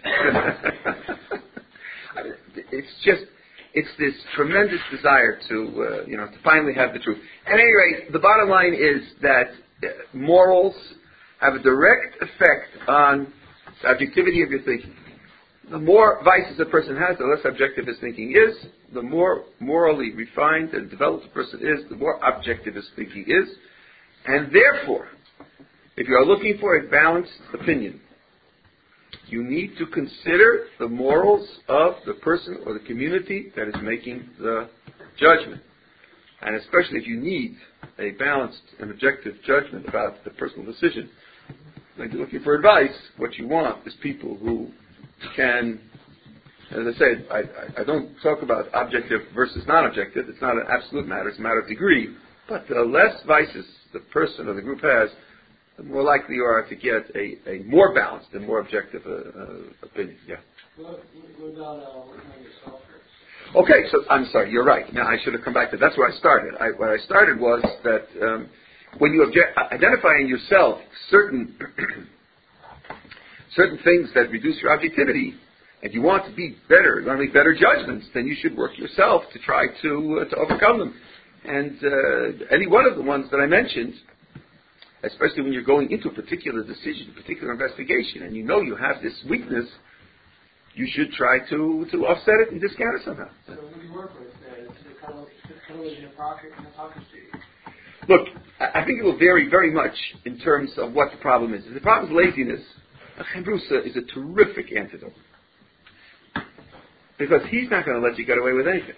It's this tremendous desire to finally have the truth. At any rate, the bottom line is that morals have a direct effect on the objectivity of your thinking. The more vices a person has, the less objective his thinking is. The more morally refined and developed a person is, the more objective his thinking is. And therefore, if you are looking for a balanced opinion, you need to consider the morals of the person or the community that is making the judgment. And especially if you need a balanced and objective judgment about the personal decision, when you're looking for advice, what you want is people who can, as I said, I don't talk about objective versus non-objective. It's not an absolute matter. It's a matter of degree. But the less vices the person or the group has, the more likely you are to get a more balanced and more objective opinion. Yeah. What about working on yourself first? Okay, so I'm sorry, you're right. Now I should have come back to that's where I started. What I started was that when you identify in yourself certain certain things that reduce your objectivity, and you want to be better, you want to make better judgments, then you should work yourself to try to overcome them. And any one of the ones that I mentioned, especially when you're going into a particular decision, a particular investigation, and you know you have this weakness, you should try to offset it and discount it somehow. So what do you work with? It's kind of like hypocrisy. Look, I think it will vary very much in terms of what the problem is. If the problem is laziness, a chembrusa is a terrific antidote. Because he's not going to let you get away with anything.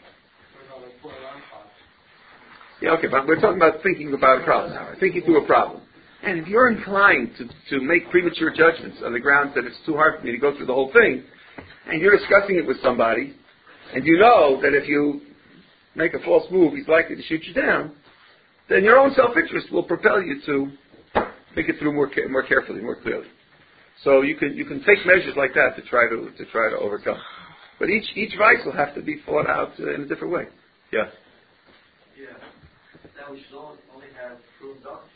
Yeah, okay, but we're talking about thinking about a problem now, thinking through a problem. And if you're inclined to make premature judgments on the grounds that it's too hard for me to go through the whole thing, and you're discussing it with somebody, and you know that if you make a false move, he's likely to shoot you down, then your own self-interest will propel you to think it through more carefully, more clearly. So you can take measures like that to try to overcome. But each vice will have to be fought out in a different way. Yeah. Yeah. Now we should only have proven doctors.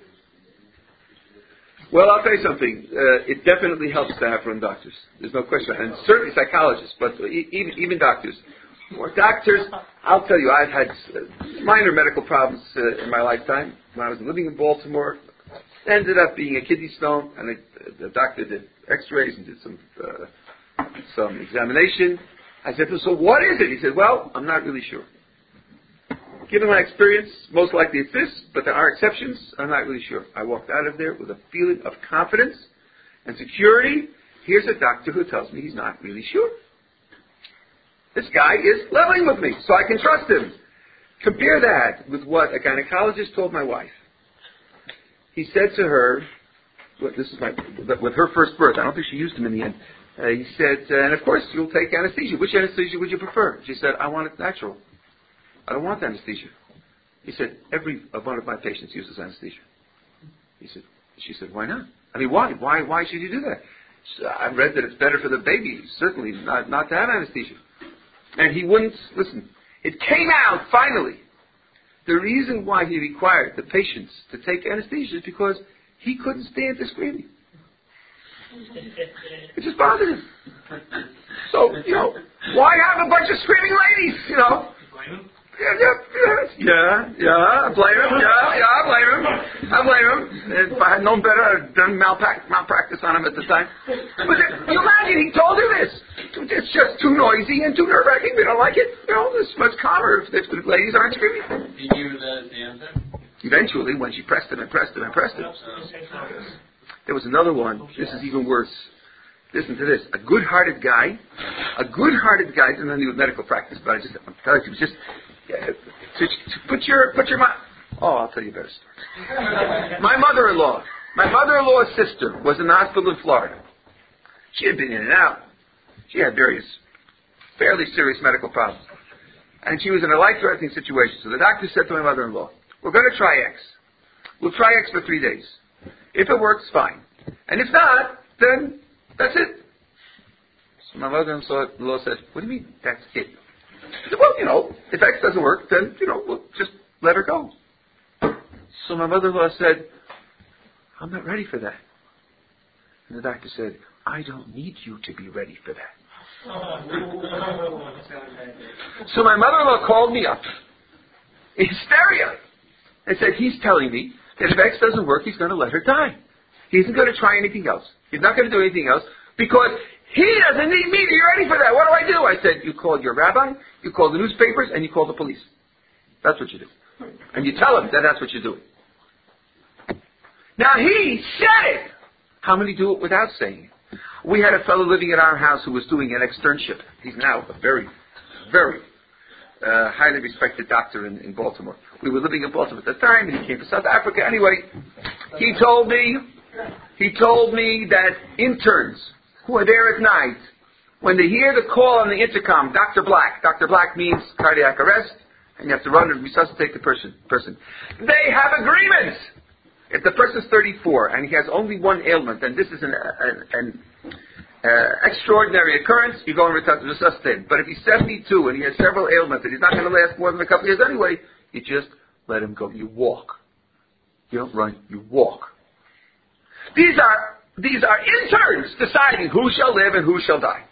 Well, I'll tell you something. It definitely helps to have run doctors. There's no question. And certainly psychologists, but even doctors. Or doctors, I'll tell you, I've had minor medical problems in my lifetime. When I was living in Baltimore, ended up being a kidney stone, and the doctor did x-rays and did some examination. I said to him, so what is it? He said, well, I'm not really sure. Given my experience, most likely it's this, but there are exceptions. I'm not really sure. I walked out of there with a feeling of confidence and security. Here's a doctor who tells me he's not really sure. This guy is leveling with me, so I can trust him. Compare that with what a gynecologist told my wife. He said to her, with her first birth, I don't think she used him in the end. He said, and of course you'll take anesthesia. Which anesthesia would you prefer? She said, I want it natural. I don't want anesthesia. He said, every one of my patients uses anesthesia. She said, why not? I mean, why? Why should you do that? So I read that it's better for the baby, certainly not to have anesthesia. And he wouldn't listen. It came out finally. The reason why he required the patients to take anesthesia is because he couldn't stand the screaming. It just bothered him. So, why have a bunch of screaming ladies, Yeah, I blame him. I blame him. If I had known better, I'd have done malpractice on him at the time. But you imagine he told her this. It's just too noisy and too nerve-wracking. We don't like it. It's much calmer if the ladies aren't screaming. He knew that the answer? Eventually, when she pressed him, there was another one. This is even worse. Listen to this. A good-hearted guy doesn't have to do with medical practice, but I'm telling you, just to put your mind. Oh, I'll tell you a better story. My mother-in-law's sister was in the hospital in Florida. She had been in and out. She had various fairly serious medical problems. And she was in a life-threatening situation. So the doctor said to my mother-in-law, we're going to try X. We'll try X for 3 days. If it works, fine. And if not, then that's it. So my mother-in-law said, what do you mean, that's it? I said, well, if X doesn't work, then, we'll just let her go. So my mother-in-law said, I'm not ready for that. And the doctor said, I don't need you to be ready for that. So my mother-in-law called me up in hysteria and said, he's telling me that if X doesn't work, he's going to let her die. He isn't going to try anything else. He's not going to do anything else because He doesn't need me to be ready for that. What do? I said, you call your rabbi, you call the newspapers, and you call the police. That's what you do. And you tell them that that's what you're doing. Now he said it. How many do it without saying it? We had a fellow living at our house who was doing an externship. He's now a very, very highly respected doctor in Baltimore. We were living in Baltimore at the time, and he came to South Africa. Anyway, he told me that interns who are there at night, when they hear the call on the intercom, Dr. Black means cardiac arrest, and you have to run and resuscitate the person. They have agreements. If the person's 34 and he has only one ailment, and this is an extraordinary occurrence, you go and resuscitate him. But if he's 72 and he has several ailments and he's not going to last more than a couple of years anyway, you just let him go. You walk. You don't run. You walk. These are interns deciding who shall live and who shall die.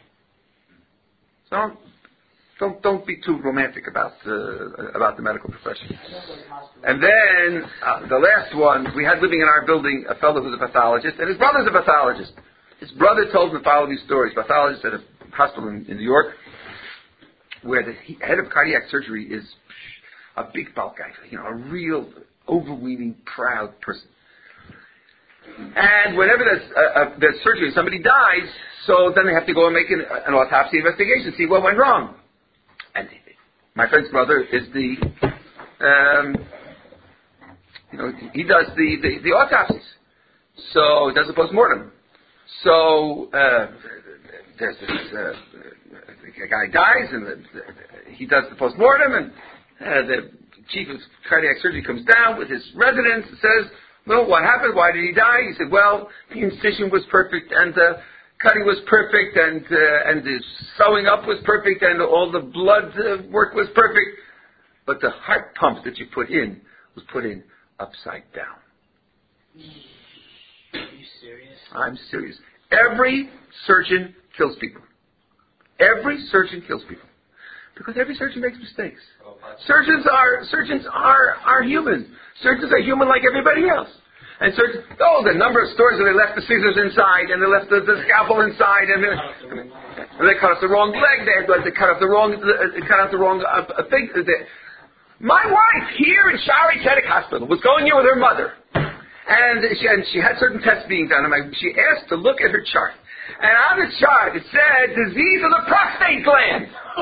So don't be too romantic about the medical profession. And then the last one, we had living in our building a fellow who's a pathologist, and his brother's a pathologist. His brother told him the following stories. Pathologist at a hospital in New York, where the head of cardiac surgery is a big bulk guy, a real overweening, proud person. And whenever there's surgery, somebody dies, so then they have to go and make an autopsy investigation, see what went wrong. And my friend's brother is he does the autopsies. So he does the postmortem. So there's this a guy dies, and he does the postmortem, and the chief of cardiac surgery comes down with his residents and says, well, what happened? Why did he die? He said, well, the incision was perfect, and the cutting was perfect, and the sewing up was perfect, and all the blood work was perfect. But the heart pump that you put in was put in upside down. Are you serious? I'm serious. Every surgeon kills people. Every surgeon kills people. Because every surgeon makes mistakes. Surgeons are human. Surgeons are human like everybody else. And surgeons, the number of stories where they left the scissors inside, and they left the scalpel inside, and they cut off the wrong leg, they cut off the wrong thing. My wife here in Shari Tzedek Hospital was going here with her mother. And she had certain tests being done, and she asked to look at her chart. And on the chart, it said, disease of the prostate gland.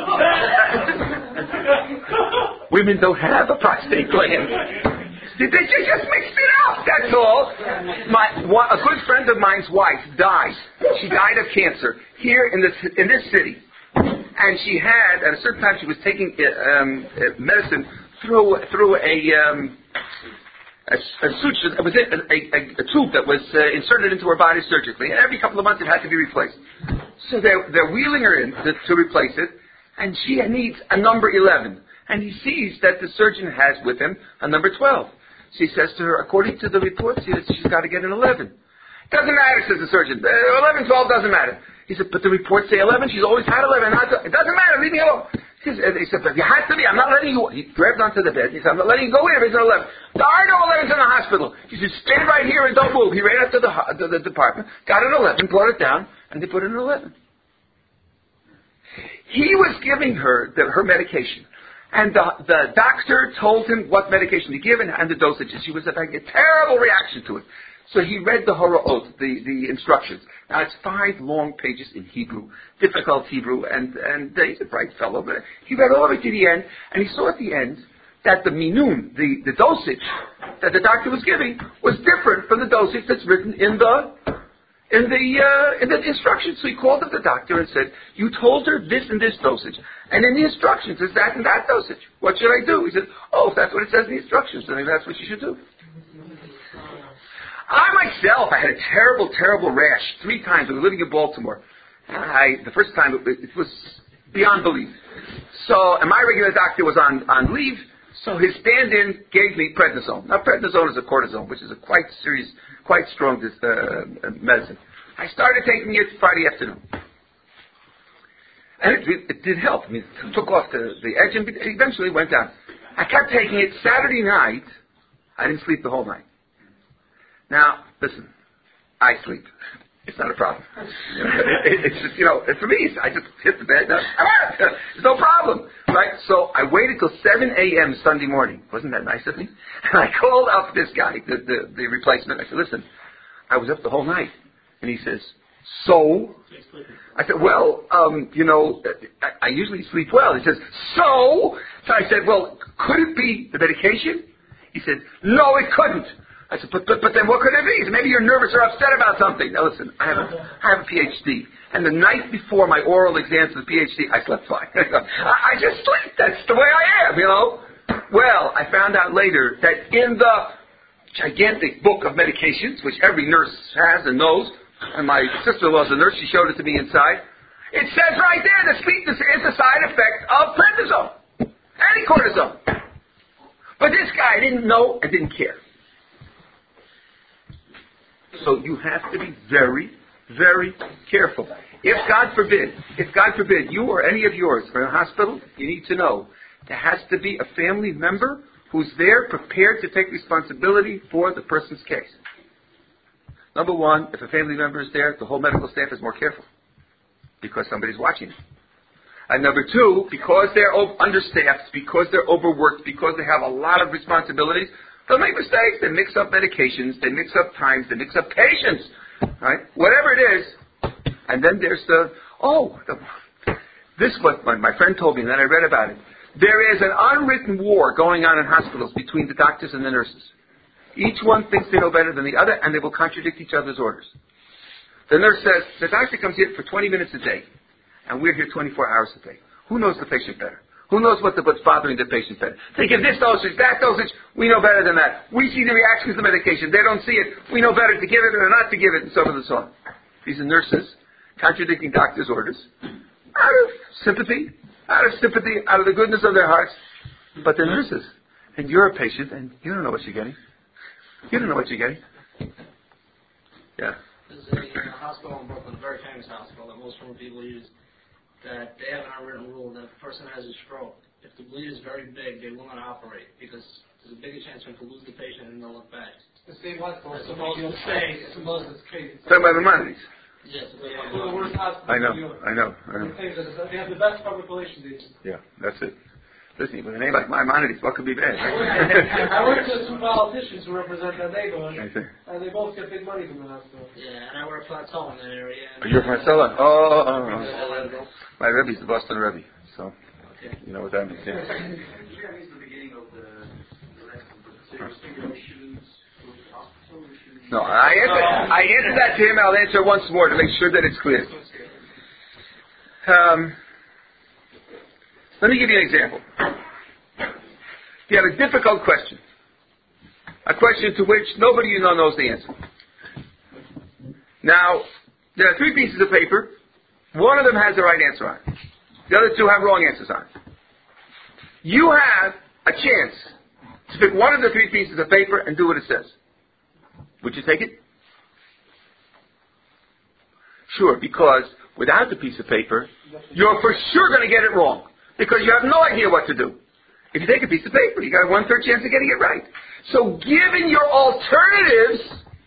Women don't have a prostate gland. They just mixed it up, that's all. A good friend of mine's wife died. She died of cancer here in this city. And she had, at a certain time, she was taking medicine through a suture, it was a tube that was inserted into her body surgically, and every couple of months it had to be replaced. So they're wheeling her in to replace it, and she needs a number 11. And he sees that the surgeon has with him a number 12. So he says to her, according to the reports, she's got to get an 11. Doesn't matter, says the surgeon. 11, 12 doesn't matter. He said, but the reports say 11. She's always had 11. It doesn't matter. Leave me alone. He said, but you have to be. I'm not letting you. He grabbed onto the bed. He said, I'm not letting you go in if it's an 11. There are no 11s in the hospital. He said, stand right here and don't move. He ran up to the department, got an 11, brought it down, and they put in an 11. He was giving her her medication. And the doctor told him what medication to give and the dosages. She was having a terrible reaction to it. So he read the Hora'ot, the instructions. Now it's 5 long pages in Hebrew, difficult Hebrew, and he's a bright fellow, but he read all the way to the end, and he saw at the end that the minun, the dosage that the doctor was giving, was different from the dosage that's written in the instructions. So he called up the doctor and said, you told her this and this dosage, and in the instructions it's that and that dosage. What should I do? He said, if that's what it says in the instructions, then that's what you should do. I myself, I had a terrible, terrible rash 3 times. I was living in Baltimore. The first time, it was beyond belief. So, and my regular doctor was on leave, so his stand-in gave me prednisone. Now, prednisone is a cortisone, which is a quite serious, quite strong medicine. I started taking it Friday afternoon. And it did help. I mean, it took off the edge and eventually went down. I kept taking it Saturday night. I didn't sleep the whole night. Now, listen, I sleep. It's not a problem. It's just, for me, I just hit the bed. There's no problem, right? So I waited till 7 a.m. Sunday morning. Wasn't that nice of me? And I called up this guy, the replacement. I said, listen, I was up the whole night. And he says, so? I said, well, I usually sleep well. He says, so? So I said, well, could it be the medication? He said, no, it couldn't. I said, but then what could it be? He said, maybe you're nervous or upset about something. Now listen, I have a PhD. And the night before my oral exams for the PhD, I slept fine. I just sleep. That's the way I am, Well, I found out later that in the gigantic book of medications, which every nurse has and knows, and my sister-in-law's a nurse, she showed it to me inside, it says right there that sleepiness is a side effect of prednisone and cortisone. But this guy didn't know and didn't care. So you have to be very, very careful. If God forbid, you or any of yours are in a hospital, you need to know there has to be a family member who's there prepared to take responsibility for the person's case. Number one, if a family member is there, the whole medical staff is more careful because somebody's watching them. And number two, because they're understaffed, because they're overworked, because they have a lot of responsibilities, they'll make mistakes. They mix up medications. They mix up times. They mix up patients. Right? Whatever it is. And then there's this is what my friend told me, and then I read about it. There is an unwritten war going on in hospitals between the doctors and the nurses. Each one thinks they know better than the other, and they will contradict each other's orders. The nurse says, the doctor comes here for 20 minutes a day, and we're here 24 hours a day. Who knows the patient better? Who knows what's bothering the patient better? They give this dosage, that dosage. We know better than that. We see the reactions to the medication. They don't see it. We know better to give it or not to give it, and so on and so on. These are nurses contradicting doctors' orders out of sympathy, out of the goodness of their hearts. But they're nurses. And you're a patient, and you don't know what you're getting. You don't know what you're getting. Yeah. There's a hospital in Brooklyn, a very famous hospital that most former people use, that they have an unwritten rule that if a person has a stroke, if the bleed is very big, they will not operate because there's a bigger chance for them to lose the patient and they'll look back. The same hospital. As opposed to saying, it's crazy. Talking about Maimonides. Yes, The worst hospital. I know. They have the best public relations agents. Yeah, that's it. Listen, with a name like Maimonides, what could be bad? I work with two politicians who represent that neighborhood, I see. and they both get big money from the hospital. Yeah, and I wear plateau in that area. You're from Marcella? Oh. My Rebbe's the Boston Rebbe, so you know what that means. Yeah. the beginning of the lesson, so you're saying we shouldn't go to the hospital? No, I answered that to him. I'll answer once more to make sure that it's clear. Let me give you an example. If you have a difficult question, a question to which nobody you know knows the answer. Now, there are 3 pieces of paper. One of them has the right answer on it. The other 2 have wrong answers on it. You have a chance to pick one of the 3 pieces of paper and do what it says. Would you take it? Sure, because without the piece of paper, you're for sure going to get it wrong. Because you have no idea what to do. If you take a piece of paper, you got a 1/3 chance of getting it right. So given your alternatives,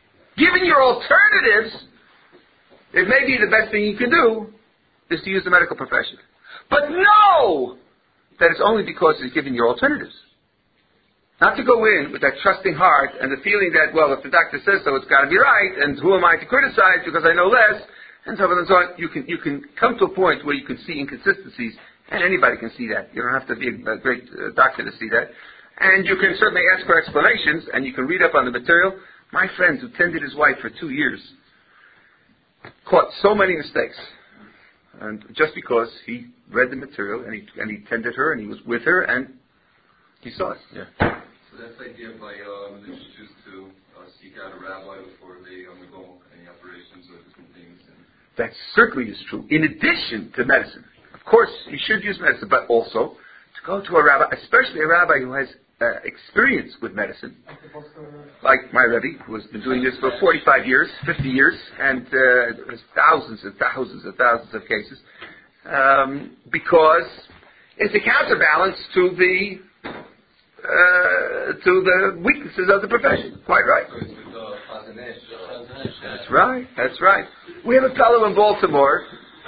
it may be the best thing you can do is to use the medical profession. But know that it's only because it's given your alternatives. Not to go in with that trusting heart and the feeling that, well, if the doctor says so, it's got to be right, and who am I to criticize because I know less, and so on and so on. You can come to a point where you can see inconsistencies. And anybody can see that. You don't have to be a great doctor to see that. And you can certainly ask for explanations, and you can read up on the material. My friend who tended his wife for 2 years caught so many mistakes. And just because he read the material, and he tended her, and he was with her, and he saw it. Yeah. So that's the idea by religious choose to seek out a rabbi before they undergo any operations or different things. That certainly is true. In addition to medicine. Of course, you should use medicine, but also to go to a rabbi, especially a rabbi who has experience with medicine, like my Rebbe, who has been doing this for 45 years, 50 years, and there's thousands and thousands and thousands of cases, because it's a counterbalance to the weaknesses of the profession. Quite right. So it's with That's right. That's right. We have a fellow in Baltimore.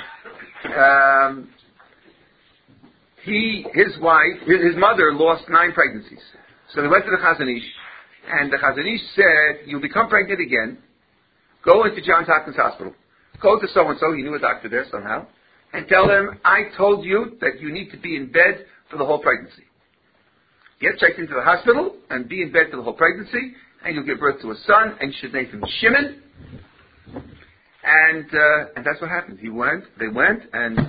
His mother lost 9 pregnancies. So they went to the Chazon Ish, and the Chazon Ish said, "You'll become pregnant again. Go into Johns Hopkins Hospital. Go to so-and-so," he knew a doctor there somehow, "and tell him, I told you that you need to be in bed for the whole pregnancy. Get checked into the hospital and be in bed for the whole pregnancy, and you'll give birth to a son, and you should name him Shimon." And that's what happened. They went, and they went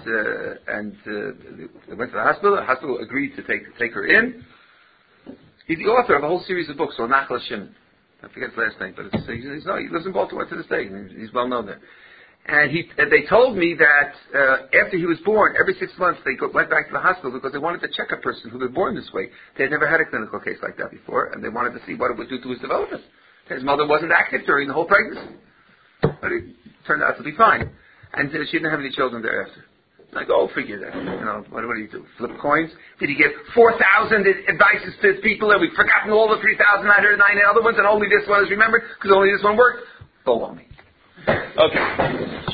to the hospital. The hospital agreed to take her in. He's the author of a whole series of books on Nachal Shimon. I forget his last name, but he lives in Baltimore to this day. He's well known there. And they told me that after he was born, every 6 months they went back to the hospital because they wanted to check a person who was born this way. They had never had a clinical case like that before, and they wanted to see what it would do to his development. His mother wasn't active during the whole pregnancy, but it turned out to be fine. And she didn't have any children thereafter. I go, figure that. What do you do? Flip coins? Did he give 4,000 advices to his people and we've forgotten all the 3,909 other ones and only this one is remembered because only this one worked? Baloney. Okay.